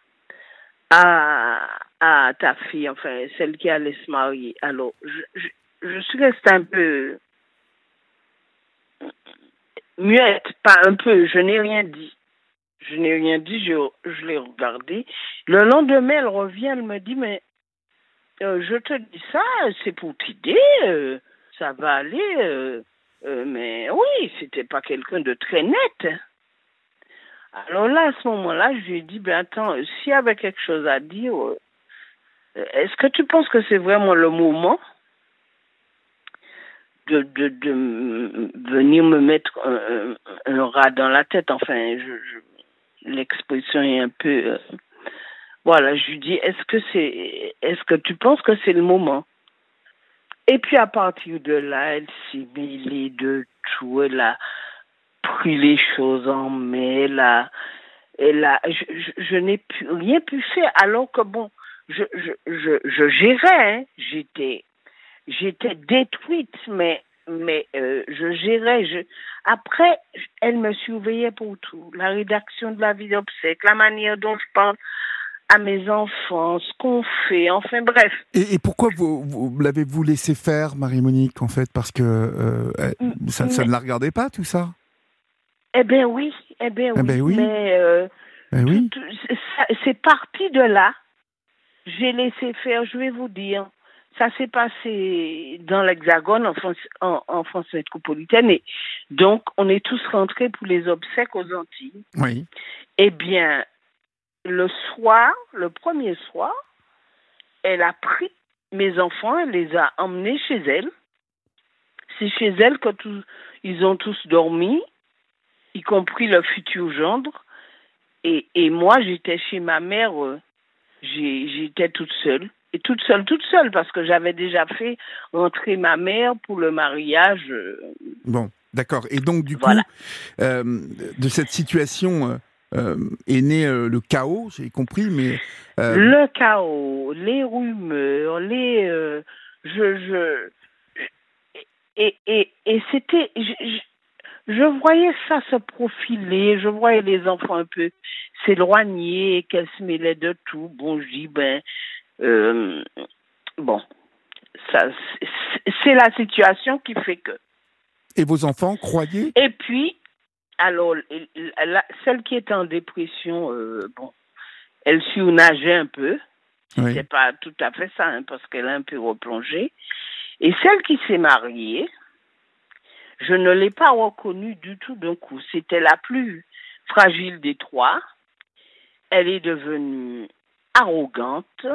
à, à ta fille, enfin, celle qui allait se marier. Alors, je, je, je suis restée un peu muette, pas un peu, je n'ai rien dit. Je n'ai rien dit, je, je l'ai regardée. Le lendemain, elle revient, elle me dit, mais euh, je te dis ça, c'est pour t'aider, euh, ça va aller. Euh, euh, mais oui, c'était pas quelqu'un de très net. Alors là, à ce moment-là, je lui ai dit, ben attends, s'il y avait quelque chose à dire, euh, est-ce que tu penses que c'est vraiment le moment de, de, de venir me mettre un, un, un rat dans la tête? Enfin, je... je l'expression est un peu... Euh, voilà, je lui dis, est-ce que c'est... Est-ce que tu penses que c'est le moment? Et puis, à partir de là, elle s'est mêlée de tout. Elle a pris les choses en main. Elle a... Elle a je, je, je n'ai pu, rien pu faire, alors que, bon, je, je, je, je gérais, hein. J'étais, j'étais détruite, mais... mais euh, je gérais. Je... Après, elle me surveillait pour tout. La rédaction de la vie d'obsèques, la manière dont je parle à mes enfants, ce qu'on fait, enfin bref. Et, et pourquoi vous, vous l'avez-vous laissé faire, Marie-Monique, en fait? Parce que euh, ça, mais... ça ne la regardait pas, tout ça? Eh bien oui, eh bien oui. Eh ben oui. Mais euh, eh oui. tout, tout, c'est parti de là. J'ai laissé faire, je vais vous dire. Ça s'est passé dans l'Hexagone, en France, en, en France métropolitaine, et donc on est tous rentrés pour les obsèques aux Antilles. Oui. Eh bien, le soir, le premier soir, elle a pris mes enfants, elle les a emmenés chez elle. C'est chez elle que tout, ils ont tous dormi, y compris le futur gendre. Et, et moi, j'étais chez ma mère, euh, j'ai, j'étais toute seule. Et toute seule, toute seule, parce que j'avais déjà fait rentrer ma mère pour le mariage. Euh... Bon, d'accord. Et donc, du voilà. coup, euh, de cette situation euh, est né euh, le chaos, j'ai compris, mais... Euh... Le chaos, les rumeurs, les... Euh, je... je et, et, et c'était... Je, je, je voyais ça se profiler, je voyais les enfants un peu s'éloigner, qu'elles se mêlaient de tout. Bon, je dis, ben... Euh, bon, ça, c'est, c'est la situation qui fait que... Et vos enfants croyaient? Et puis, alors, la, celle qui était en dépression, euh, bon, elle surnageait un peu. Oui. C'est pas tout à fait ça, hein, parce qu'elle a un peu replongé. Et celle qui s'est mariée, je ne l'ai pas reconnue du tout d'un coup. C'était la plus fragile des trois. Elle est devenue arrogante.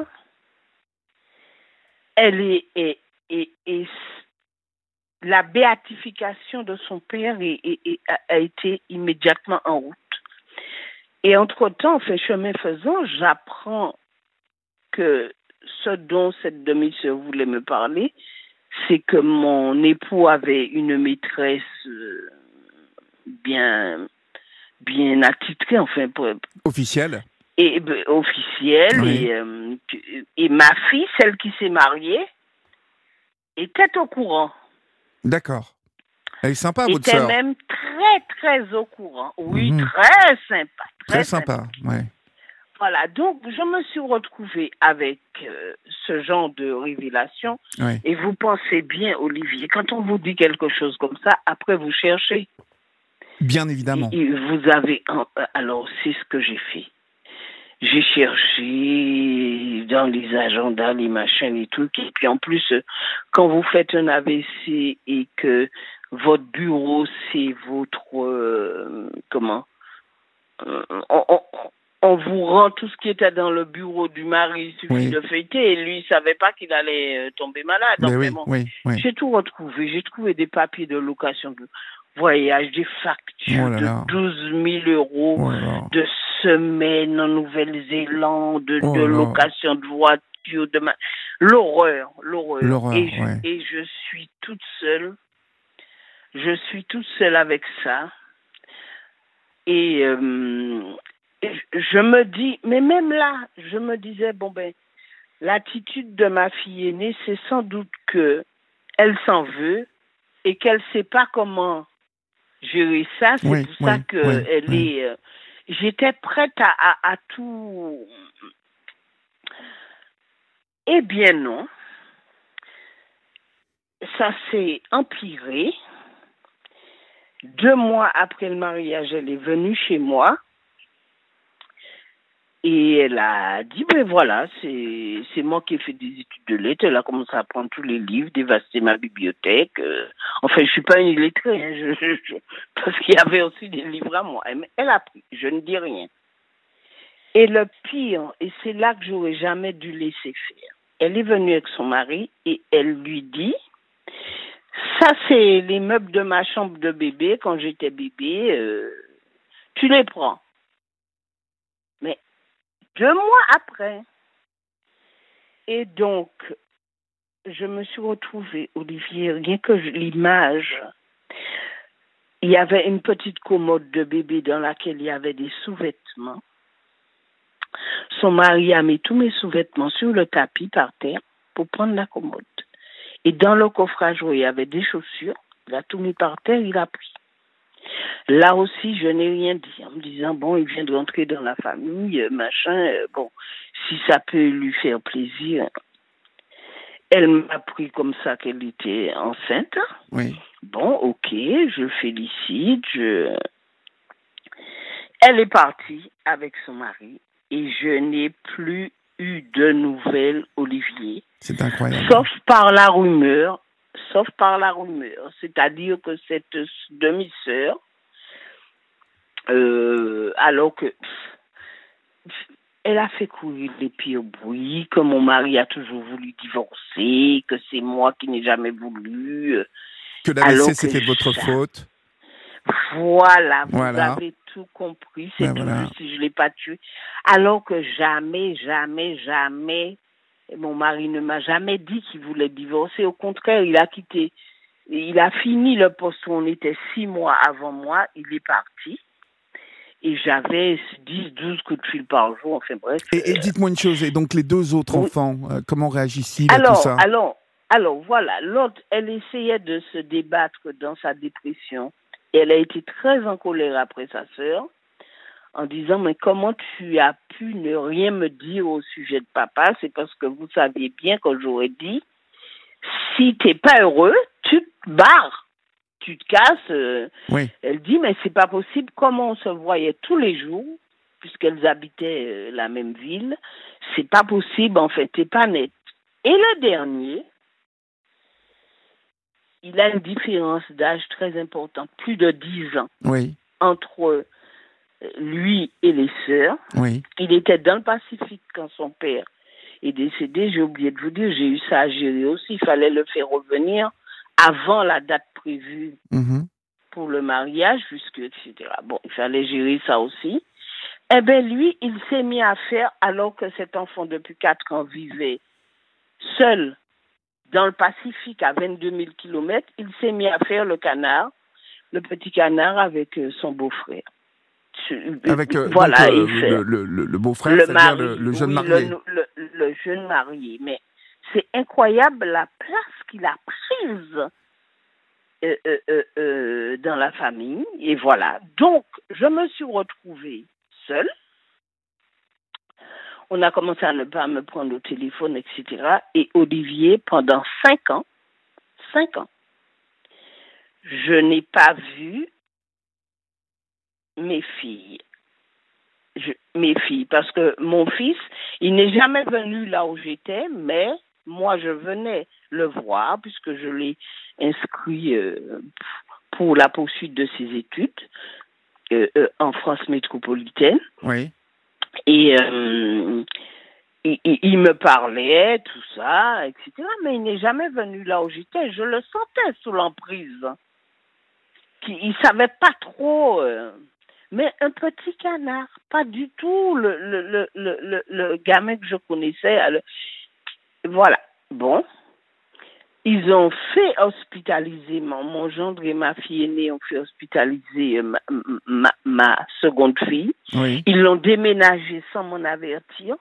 Elle est, est, est, est la béatification de son père est, est, est, a été immédiatement en route. Et entre-temps, fait chemin faisant, j'apprends que ce dont cette demi-sœur voulait me parler, c'est que mon époux avait une maîtresse bien, bien attitrée, enfin, pour, officielle. Et euh, officielle. Oui. Et, euh, et ma fille, celle qui s'est mariée, était au courant. D'accord. Elle est sympa, votre était sœur. Était même très, très au courant. Oui, mmh. très sympa. Très, très sympa, sympa. ouais. Voilà, donc je me suis retrouvée avec euh, ce genre de révélation. Ouais. Et vous pensez bien, Olivier, quand on vous dit quelque chose comme ça, après vous cherchez. Bien évidemment. Et, et vous avez... Alors, c'est ce que j'ai fait. J'ai cherché dans les agendas, les machins, les trucs. Et puis en plus, quand vous faites un A V C et que votre bureau, c'est votre... Euh, comment euh, on, on, on vous rend tout ce qui était dans le bureau du mari, il suffit oui. de feuilleter. Et lui, il ne savait pas qu'il allait euh, tomber malade. Mais donc, oui, bon, oui, oui. J'ai tout retrouvé. J'ai trouvé des papiers de location de voyage, des factures oh là là. de douze mille euros, oh là là. de semaines en Nouvelle-Zélande, de, oh de location de voiture, de ma... l'horreur, l'horreur. l'horreur. Et je, ouais. et je suis toute seule. Je suis toute seule avec ça. Et, euh, et je me dis, mais même là, je me disais, bon ben, l'attitude de ma fille aînée, c'est sans doute que elle s'en veut et qu'elle ne sait pas comment gérer ça. C'est oui, pour oui, ça qu'elle oui, est... Euh, j'étais prête à, à, à tout... Eh bien non. Ça s'est empiré. Deux mois après le mariage, elle est venue chez moi. Et elle a dit, ben voilà, c'est, c'est moi qui ai fait des études de lettres. Elle a commencé à prendre tous les livres, dévaster ma bibliothèque. Euh, enfin, je suis pas une illettrée, hein, je, je, je, parce qu'il y avait aussi des livres à moi. Elle, elle a pris, je ne dis rien. Et le pire, et c'est là que j'aurais jamais dû laisser faire, elle est venue avec son mari et elle lui dit, ça c'est les meubles de ma chambre de bébé, quand j'étais bébé, euh, tu les prends. Mais deux mois après. Et donc, je me suis retrouvée, Olivier, rien que l'image, il y avait une petite commode de bébé dans laquelle il y avait des sous-vêtements. Son mari a mis tous mes sous-vêtements sur le tapis par terre pour prendre la commode. Et dans le coffrage où il y avait des chaussures, il a tout mis par terre, il a pris. Là aussi, je n'ai rien dit, en me disant, bon, il vient de rentrer dans la famille, machin, euh, bon, si ça peut lui faire plaisir. Elle m'a pris comme ça qu'elle était enceinte. Oui. Bon, ok, je félicite, je... Elle est partie avec son mari et je n'ai plus eu de nouvelles, Olivier. C'est incroyable. Sauf par la rumeur, sauf par la rumeur. C'est-à-dire que cette demi-sœur, euh, alors que pff, elle a fait courir les pires bruits, que mon mari a toujours voulu divorcer, que c'est moi qui n'ai jamais voulu. Que l'A V C, c'était de votre ça... faute. Voilà, vous voilà. avez tout compris. C'est ben tout voilà. juste si je ne l'ai pas tué. Alors que jamais, jamais, jamais, mon mari ne m'a jamais dit qu'il voulait divorcer. Au contraire, il a quitté. Il a fini le poste où on était six mois avant moi. Il est parti. Et j'avais dix, douze coups de fil par jour, enfin bref. Et, et dites-moi une chose, et donc les deux autres oui. enfants, euh, comment réagissent-ils à alors, tout ça? Alors, alors, voilà, l'autre, elle essayait de se débattre dans sa dépression. Et elle a été très en colère après sa sœur, en disant, mais comment tu as pu ne rien me dire au sujet de papa? C'est parce que vous saviez bien que j'aurais dit, si t'es pas heureux, tu te barres. Tu te casses. Euh, oui. Elle dit, mais c'est pas possible. Comment on se voyait tous les jours, puisqu'elles habitaient euh, la même ville, c'est pas possible, en fait, t'es pas net. Et le dernier, il a une différence d'âge très importante, plus de dix ans, oui. entre lui et les sœurs. Oui. Il était dans le Pacifique quand son père est décédé. J'ai oublié de vous dire, j'ai eu ça à gérer aussi. Il fallait le faire revenir avant la date prévue mm-hmm. pour le mariage, jusque, et cetera. Bon, il fallait gérer ça aussi. Eh bien, lui, il s'est mis à faire, alors que cet enfant, depuis quatre ans, vivait seul dans le Pacifique à vingt-deux mille kilomètres, il s'est mis à faire le canard, le petit canard avec son beau-frère. Avec euh, voilà, donc, euh, le, le, le, le beau-frère, le c'est-à-dire mari, le, le jeune oui, marié. Le, le, le jeune marié. Mais c'est incroyable la place qu'il a prise euh, euh, euh, euh, dans la famille. Et voilà. Donc, je me suis retrouvée seule. On a commencé à ne pas me prendre au téléphone, et cetera. Et Olivier, pendant cinq ans, cinq ans, je n'ai pas vu mes filles. Je, mes filles, parce que mon fils, il n'est jamais venu là où j'étais, mais moi, je venais le voir, puisque je l'ai inscrit euh, pour la poursuite de ses études euh, euh, en France métropolitaine. Oui. Et euh, il, il me parlait, tout ça, et cetera, mais il n'est jamais venu là où j'étais. Je le sentais sous l'emprise. Il ne savait pas trop... Euh, mais un petit canard, pas du tout le, le, le, le, le, le gamin que je connaissais. Alors, voilà. Bon. Ils ont fait hospitaliser, mon, mon gendre et ma fille aînée ont fait hospitaliser ma, ma, ma seconde fille. Oui. Ils l'ont déménagé sans m'en avertir.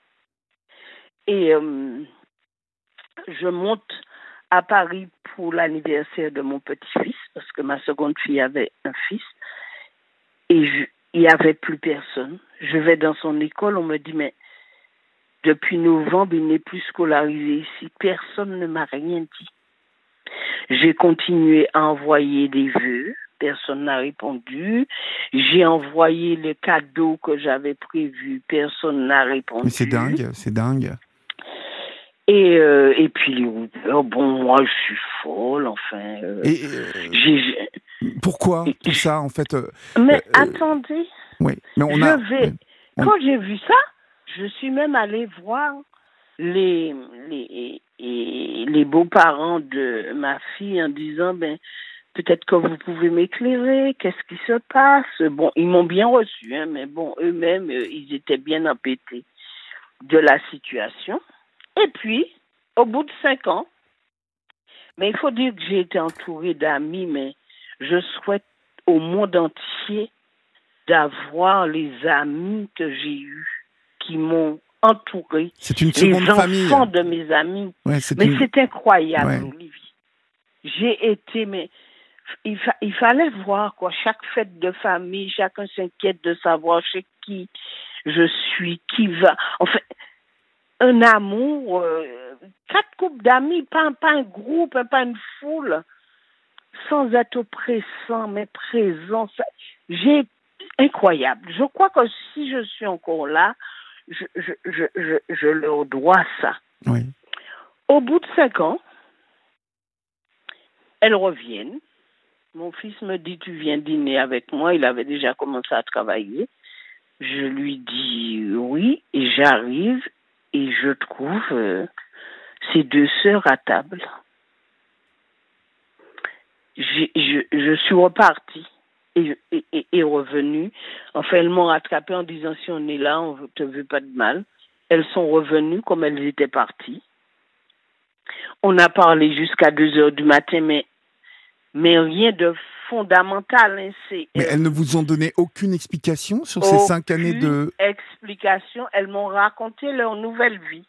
Et euh, je monte à Paris pour l'anniversaire de mon petit-fils, parce que ma seconde fille avait un fils. Et je, il n'y avait plus personne. Je vais dans son école, on me dit, mais depuis novembre, il n'est plus scolarisé ici. Personne ne m'a rien dit. J'ai continué à envoyer des vœux. Personne n'a répondu. J'ai envoyé le cadeau que j'avais prévu. Personne n'a répondu. Mais c'est dingue, c'est dingue. Et, euh, et puis les routeurs, bon, moi, je suis folle, enfin. Euh, et, euh, j'ai... Pourquoi tout ça, en fait euh, Mais euh, attendez, oui, mais on je a, vais... on... Quand j'ai vu ça, je suis même allée voir les, les, les, les beaux-parents de ma fille en disant, ben, peut-être que vous pouvez m'éclairer, qu'est-ce qui se passe? Bon, ils m'ont bien reçu, hein, mais bon, eux-mêmes, euh, ils étaient bien empêtés de la situation. Et puis, au bout de cinq ans, mais il faut dire que j'ai été entourée d'amis, mais je souhaite au monde entier d'avoir les amis que j'ai eus, qui m'ont entourée. C'est une seconde les famille. Les enfants de mes amis. Ouais, c'est mais une... c'est incroyable, ouais. Olivier. J'ai été, mais il, fa- il fallait voir, quoi, chaque fête de famille, chacun s'inquiète de savoir chez qui je suis, qui va. Enfin, un amour, euh, quatre couples d'amis, pas, pas un groupe, pas une foule, sans être oppressant, mais présent. Ça, j'ai incroyable. Je crois que si je suis encore là, je, je, je, je, je leur dois ça. Oui. Au bout de cinq ans, elles reviennent. Mon fils me dit, tu viens dîner avec moi. Il avait déjà commencé à travailler. Je lui dis oui, et j'arrive. Et je trouve euh, ces deux sœurs à table. J'ai, je, je suis repartie et, et, et, et revenue. Enfin, elles m'ont rattrapée en disant, si on est là, on ne te veut pas de mal. Elles sont revenues comme elles étaient parties. On a parlé jusqu'à deux heures du matin, mais mais rien de fondamental. Hein, c'est, Mais euh, elles ne vous ont donné aucune explication sur ces aucune cinq années de... explication. Elles m'ont raconté leur nouvelle vie.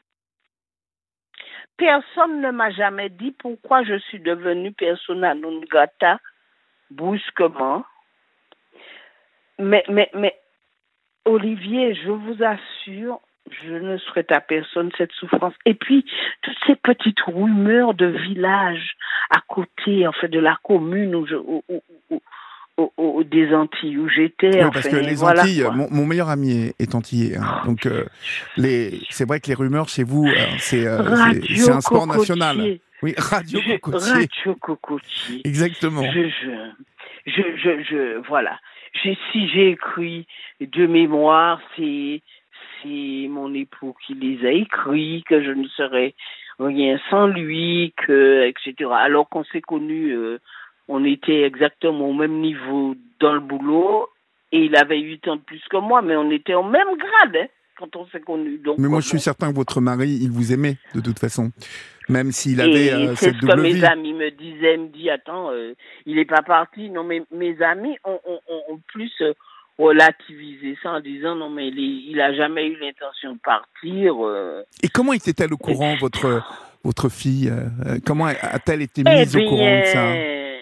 Personne ne m'a jamais dit pourquoi je suis devenue persona non grata brusquement. Mais, mais, mais, Olivier, je vous assure, je ne souhaite à personne cette souffrance. Et puis, toutes ces petites rumeurs de village à côté, en fait, de la commune où je, où, où, où, où, où, des Antilles où j'étais. Oui, enfin, parce que les voilà, Antilles, quoi. mon, mon meilleur ami est, est antillais. Hein, donc, euh, les, c'est vrai que les rumeurs chez vous, euh, c'est, euh, c'est, c'est un sport national. Oui, Radio je, Cocotier. Radio Cocotier. Exactement. Je, je, je, je, je voilà. J'ai, si j'ai écrit de mémoire, c'est, c'est mon époux qui les a écrits, que je ne serais rien sans lui, que, et cetera. Alors qu'on s'est connus, euh, on était exactement au même niveau dans le boulot, et il avait huit ans de plus que moi, mais on était au même grade, hein, quand on s'est connus. Donc, mais moi, bon. je suis certain que votre mari, il vous aimait, de toute façon. Même s'il avait et euh, c'est cette ce que double mes vie. amis me disaient, me dit attends, euh, il n'est pas parti. Non, mais mes amis ont, ont, ont plus euh, relativisé ça en disant non, mais il n'a jamais eu l'intention de partir. Euh. Et comment était-elle au courant, votre, votre fille euh, Comment a-t-elle été Eh mise bien, au courant de ça?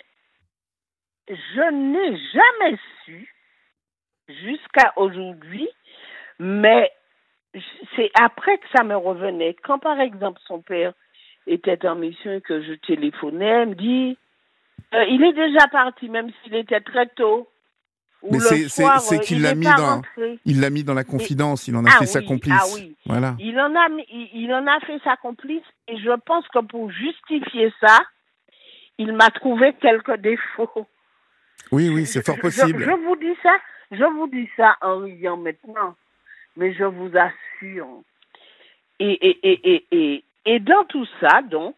Je n'ai jamais su jusqu'à aujourd'hui, mais c'est après que ça me revenait. Quand par exemple son père était en mission et que je téléphonais, elle me dit euh, il est déjà parti, même s'il était très tôt. Ou Mais le c'est, soir, c'est, c'est qu'il il l'a n'est mis pas dans, rentré. il l'a mis dans la confidence, et, il en a ah fait oui, sa complice. Ah oui. Voilà. Il en a, il, il en a fait sa complice, et je pense que pour justifier ça, il m'a trouvé quelques défauts. Oui, oui, c'est fort possible. Je, je, je vous dis ça, je vous dis ça en riant maintenant, mais je vous assure. Et, et, et, et, et, et dans tout ça, donc,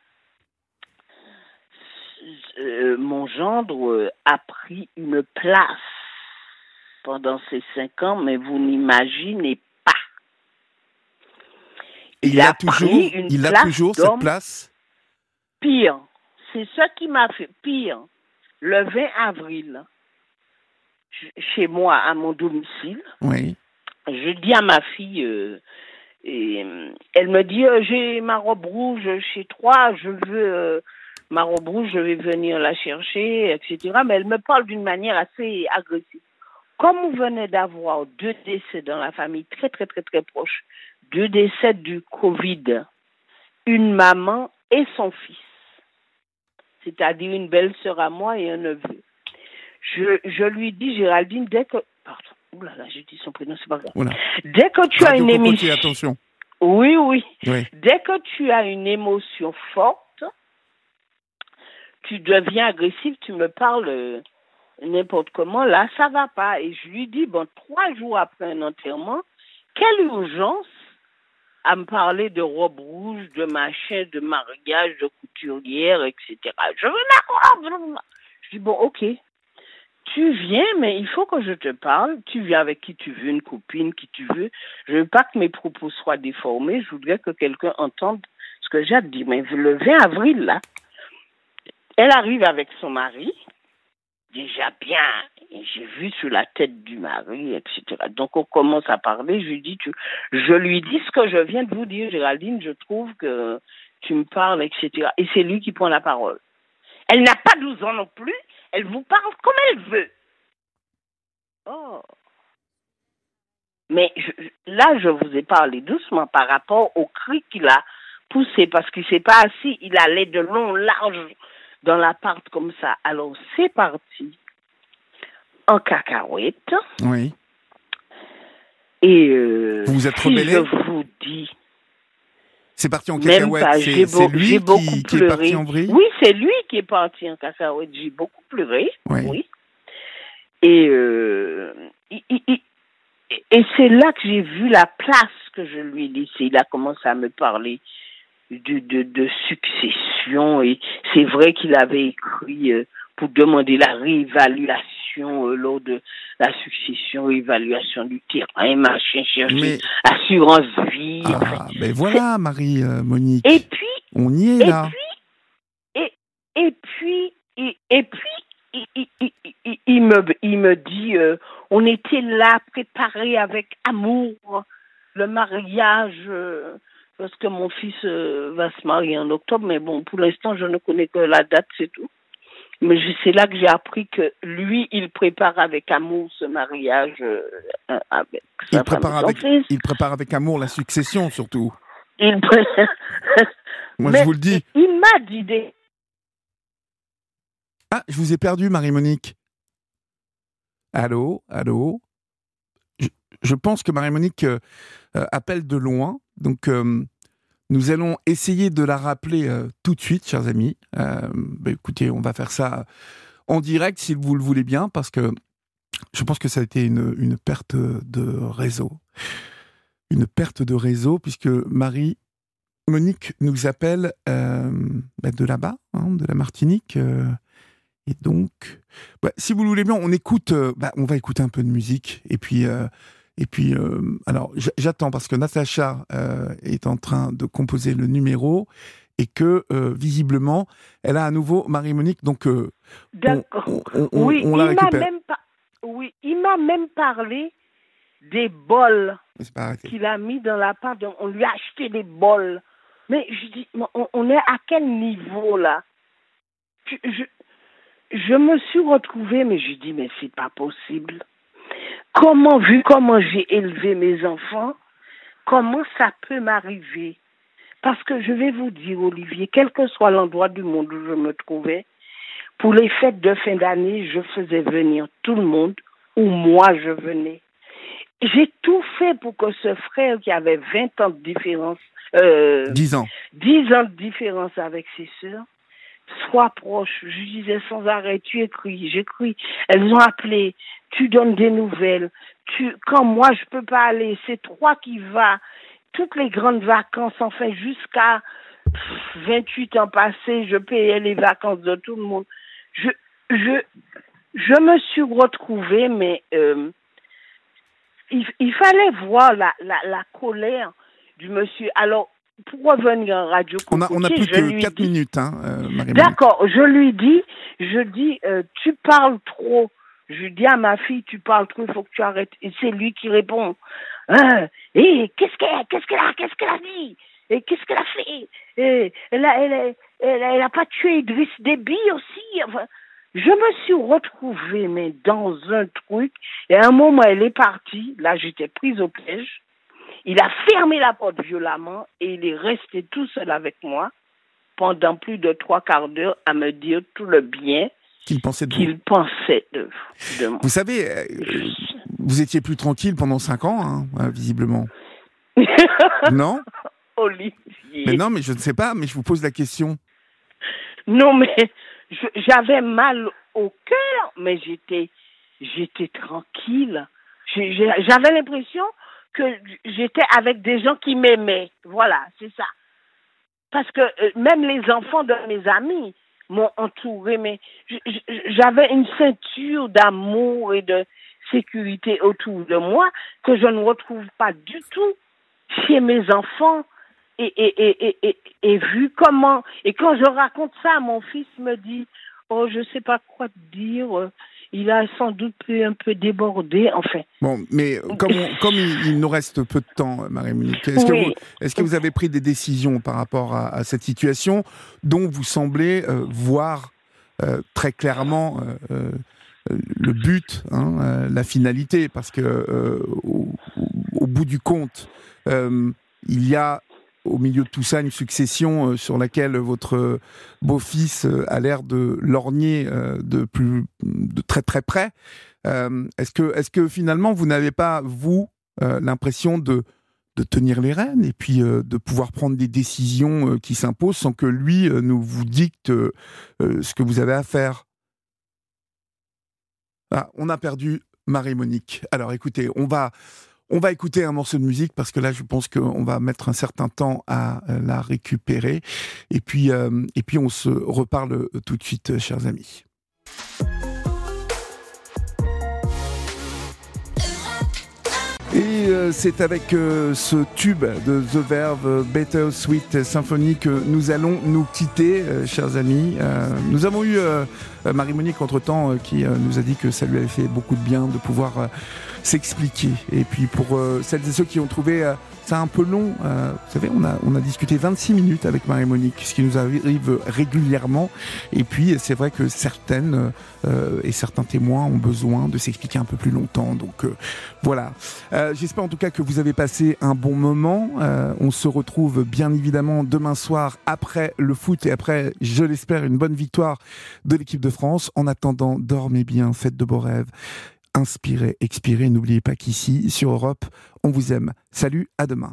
euh, mon gendre euh, a pris une place pendant ces cinq ans, mais vous n'imaginez pas. Et il, il a, a toujours, il a toujours cette place. Pire, c'est ce qui m'a fait pire. Le vingt avril, chez moi, à mon domicile, oui. Je dis à ma fille, euh, et, elle me dit, euh, j'ai ma robe rouge chez toi, je veux euh, ma robe rouge, je vais venir la chercher, et cetera. Mais elle me parle d'une manière assez agressive. Comme on venait d'avoir deux décès dans la famille très, très, très, très proches, deux décès du Covid, une maman et son fils, c'est-à-dire une belle-sœur à moi et un neveu. Je, je lui dis, Géraldine, dès que... Pardon, oula, là, j'ai dit son prénom, c'est pas grave. Oula. Dès que tu Radio as une Cocotier, émission... attention. Oui, oui, oui. Dès que tu as une émotion forte, tu deviens agressif, tu me parles euh, n'importe comment, là, ça va pas. Et je lui dis, bon, trois jours après un enterrement, quelle urgence à me parler de robe rouge, de machin, de mariage, de couturière, et cetera. Je veux la robe. Je dis, bon, ok. Tu viens, mais il faut que je te parle. Tu viens avec qui tu veux, une copine, qui tu veux. Je veux pas que mes propos soient déformés. Je voudrais que quelqu'un entende ce que j'ai à dire. Mais le vingt avril, là, elle arrive avec son mari. Déjà bien, j'ai vu sur la tête du mari, et cetera. Donc, on commence à parler. Je lui dis, tu... je lui dis ce que je viens de vous dire, Géraldine. Je trouve que tu me parles, et cetera. Et c'est lui qui prend la parole. Elle n'a pas douze ans non plus. Elle vous parle comme elle veut. Oh. Mais je, là, je vous ai parlé doucement par rapport au cri qu'il a poussé, parce qu'il ne s'est pas assis, il allait de long, large dans l'appart comme ça. Alors, c'est parti en cacahuète. Oui. Et euh, vous vous êtes si rebellé? je vous dis... C'est parti en Même cacahuète, pas, c'est, j'ai c'est beau, lui j'ai beaucoup qui, qui pleuré. est parti en vrille? Oui, c'est lui qui est parti en cacahuète. J'ai beaucoup pleuré. Oui. oui. Et, euh, et, et, et c'est là que j'ai vu la place que je lui ai laissée. Il a commencé à me parler de, de, de succession. Et c'est vrai qu'il avait écrit euh, pour demander la réévaluation euh, lors de la succession, évaluation du terrain, machin, chercher Mais... assurance vie. Ah, enfin, ben voilà, Marie-Monique. Et puis, on y est et là. Puis, et, et puis, et, et puis, il, il, il, il, me, il me dit, euh, on était là, préparés avec amour, le mariage, euh, parce que mon fils euh, va se marier en octobre, mais bon, pour l'instant, je ne connais que la date, c'est tout. Mais c'est là que j'ai appris que lui, il prépare avec amour ce mariage euh, avec sa il prépare femme et son avec, fils. il prépare avec amour la succession, surtout. Il pré- Moi, Mais je vous le dis. Il m'a dit des... Ah, je vous ai perdu, Marie-Monique. Allô, allô. Je, je pense que Marie-Monique euh, appelle de loin, donc... Euh, Nous allons essayer de la rappeler euh, tout de suite, chers amis. Euh, bah, écoutez, on va faire ça en direct, si vous le voulez bien, parce que je pense que ça a été une, une perte de réseau. Une perte de réseau, puisque Marie-Monique nous appelle euh, bah, de là-bas, hein, de la Martinique. Euh, et donc, bah, si vous le voulez bien, on écoute, euh, bah, on va écouter un peu de musique, et puis... Euh, Et puis, euh, alors, j'attends parce que Natacha euh, est en train de composer le numéro et que, euh, visiblement, elle a à nouveau Marie-Monique, donc euh, D'accord. on, on, on, oui, on la il récupère. m'a même pa... Oui, il m'a même parlé des bols qu'il a mis dans la part. De... On lui a acheté des bols. Mais je dis, on, on est à quel niveau, là? je, je, je me suis retrouvée, mais je dis, mais c'est pas possible. Comment, vu comment j'ai élevé mes enfants, comment ça peut m'arriver? Parce que je vais vous dire, Olivier, quel que soit l'endroit du monde où je me trouvais, pour les fêtes de fin d'année, je faisais venir tout le monde, ou moi je venais. J'ai tout fait pour que ce frère qui avait vingt ans de différence, euh, dix ans. dix ans de différence avec ses sœurs, sois proche. Je disais sans arrêt, tu écris, j'écris. Elles ont appelé, tu donnes des nouvelles. Tu, quand moi je peux pas aller, c'est toi qui vas. Toutes les grandes vacances, enfin jusqu'à vingt-huit ans passés, je payais les vacances de tout le monde. Je, je, je me suis retrouvée, mais euh, il, il fallait voir la, la, la colère du monsieur. Alors, pour revenir en radio, on a, on a plus que quatre minutes, hein, euh, Marie-Monique. D'accord, je lui dis, je dis, euh, tu parles trop. Je dis à ma fille, tu parles trop, il faut que tu arrêtes. Et c'est lui qui répond, hein, et qu'est-ce qu'elle, qu'est-ce qu'elle a, qu'est-ce qu'elle a dit, et qu'est-ce qu'elle a fait, et elle a, elle a, elle a, elle a pas tué Idriss Déby aussi. Enfin, je me suis retrouvée, mais dans un truc. Et à un moment, elle est partie. Là, j'étais prise au piège. Il a fermé la porte violemment et il est resté tout seul avec moi pendant plus de trois quarts d'heure à me dire tout le bien qu'il pensait de qu'il vous. pensait de, de moi. Vous savez, euh, vous étiez plus tranquille pendant cinq ans, hein, visiblement. Non ? Olivier. Mais non, mais je ne sais pas, mais je vous pose la question. Non, mais je, j'avais mal au cœur, mais j'étais, j'étais tranquille. J'ai, j'ai, j'avais l'impression que j'étais avec des gens qui m'aimaient. Voilà, c'est ça. Parce que euh, même les enfants de mes amis m'ont entouré, mais j'avais une ceinture d'amour et de sécurité autour de moi que je ne retrouve pas du tout chez mes enfants. Et, et, et, et, et, et vu comment... Et quand je raconte ça, mon fils me dit, oh, je ne sais pas quoi te dire... Il a sans doute pu un peu déborder, enfin. Bon, mais comme, on, comme il, il nous reste peu de temps, Marie-Monique, est-ce, oui. que vous, est-ce que vous avez pris des décisions par rapport à, à cette situation dont vous semblez euh, voir euh, très clairement euh, euh, le but, hein, euh, la finalité, parce que euh, au, au bout du compte, euh, il y a au milieu de tout ça une succession euh, sur laquelle votre beau-fils euh, a l'air de lorgner euh, de plus de très très près. Euh, est-ce que est-ce que finalement vous n'avez pas vous euh, l'impression de de tenir les rênes et puis euh, de pouvoir prendre des décisions euh, qui s'imposent sans que lui euh, ne vous dicte euh, ce que vous avez à faire? Ah, on a perdu Marie-Monique. Alors écoutez, on va On va écouter un morceau de musique parce que là, je pense qu'on va mettre un certain temps à la récupérer. Et puis, euh, et puis on se reparle tout de suite, chers amis. Et euh, c'est avec euh, ce tube de The Verve, Better Sweet Symphony, que nous allons nous quitter, euh, chers amis. Euh, nous avons eu euh, Marie-Monique entre-temps euh, qui euh, nous a dit que ça lui avait fait beaucoup de bien de pouvoir euh, s'expliquer. Et puis pour euh, celles et ceux qui ont trouvé euh, ça un peu long, euh, vous savez, on a, on a discuté vingt-six minutes avec Marie-Monique, ce qui nous arrive régulièrement. Et puis c'est vrai que certaines euh, et certains témoins ont besoin de s'expliquer un peu plus longtemps. Donc euh, voilà. Euh, j'espère en tout cas que vous avez passé un bon moment. Euh, on se retrouve bien évidemment demain soir après le foot et après, je l'espère, une bonne victoire de l'équipe de France. En attendant, dormez bien, faites de beaux rêves. Inspirez, expirez. N'oubliez pas qu'ici, sur Europe, on vous aime. Salut, à demain.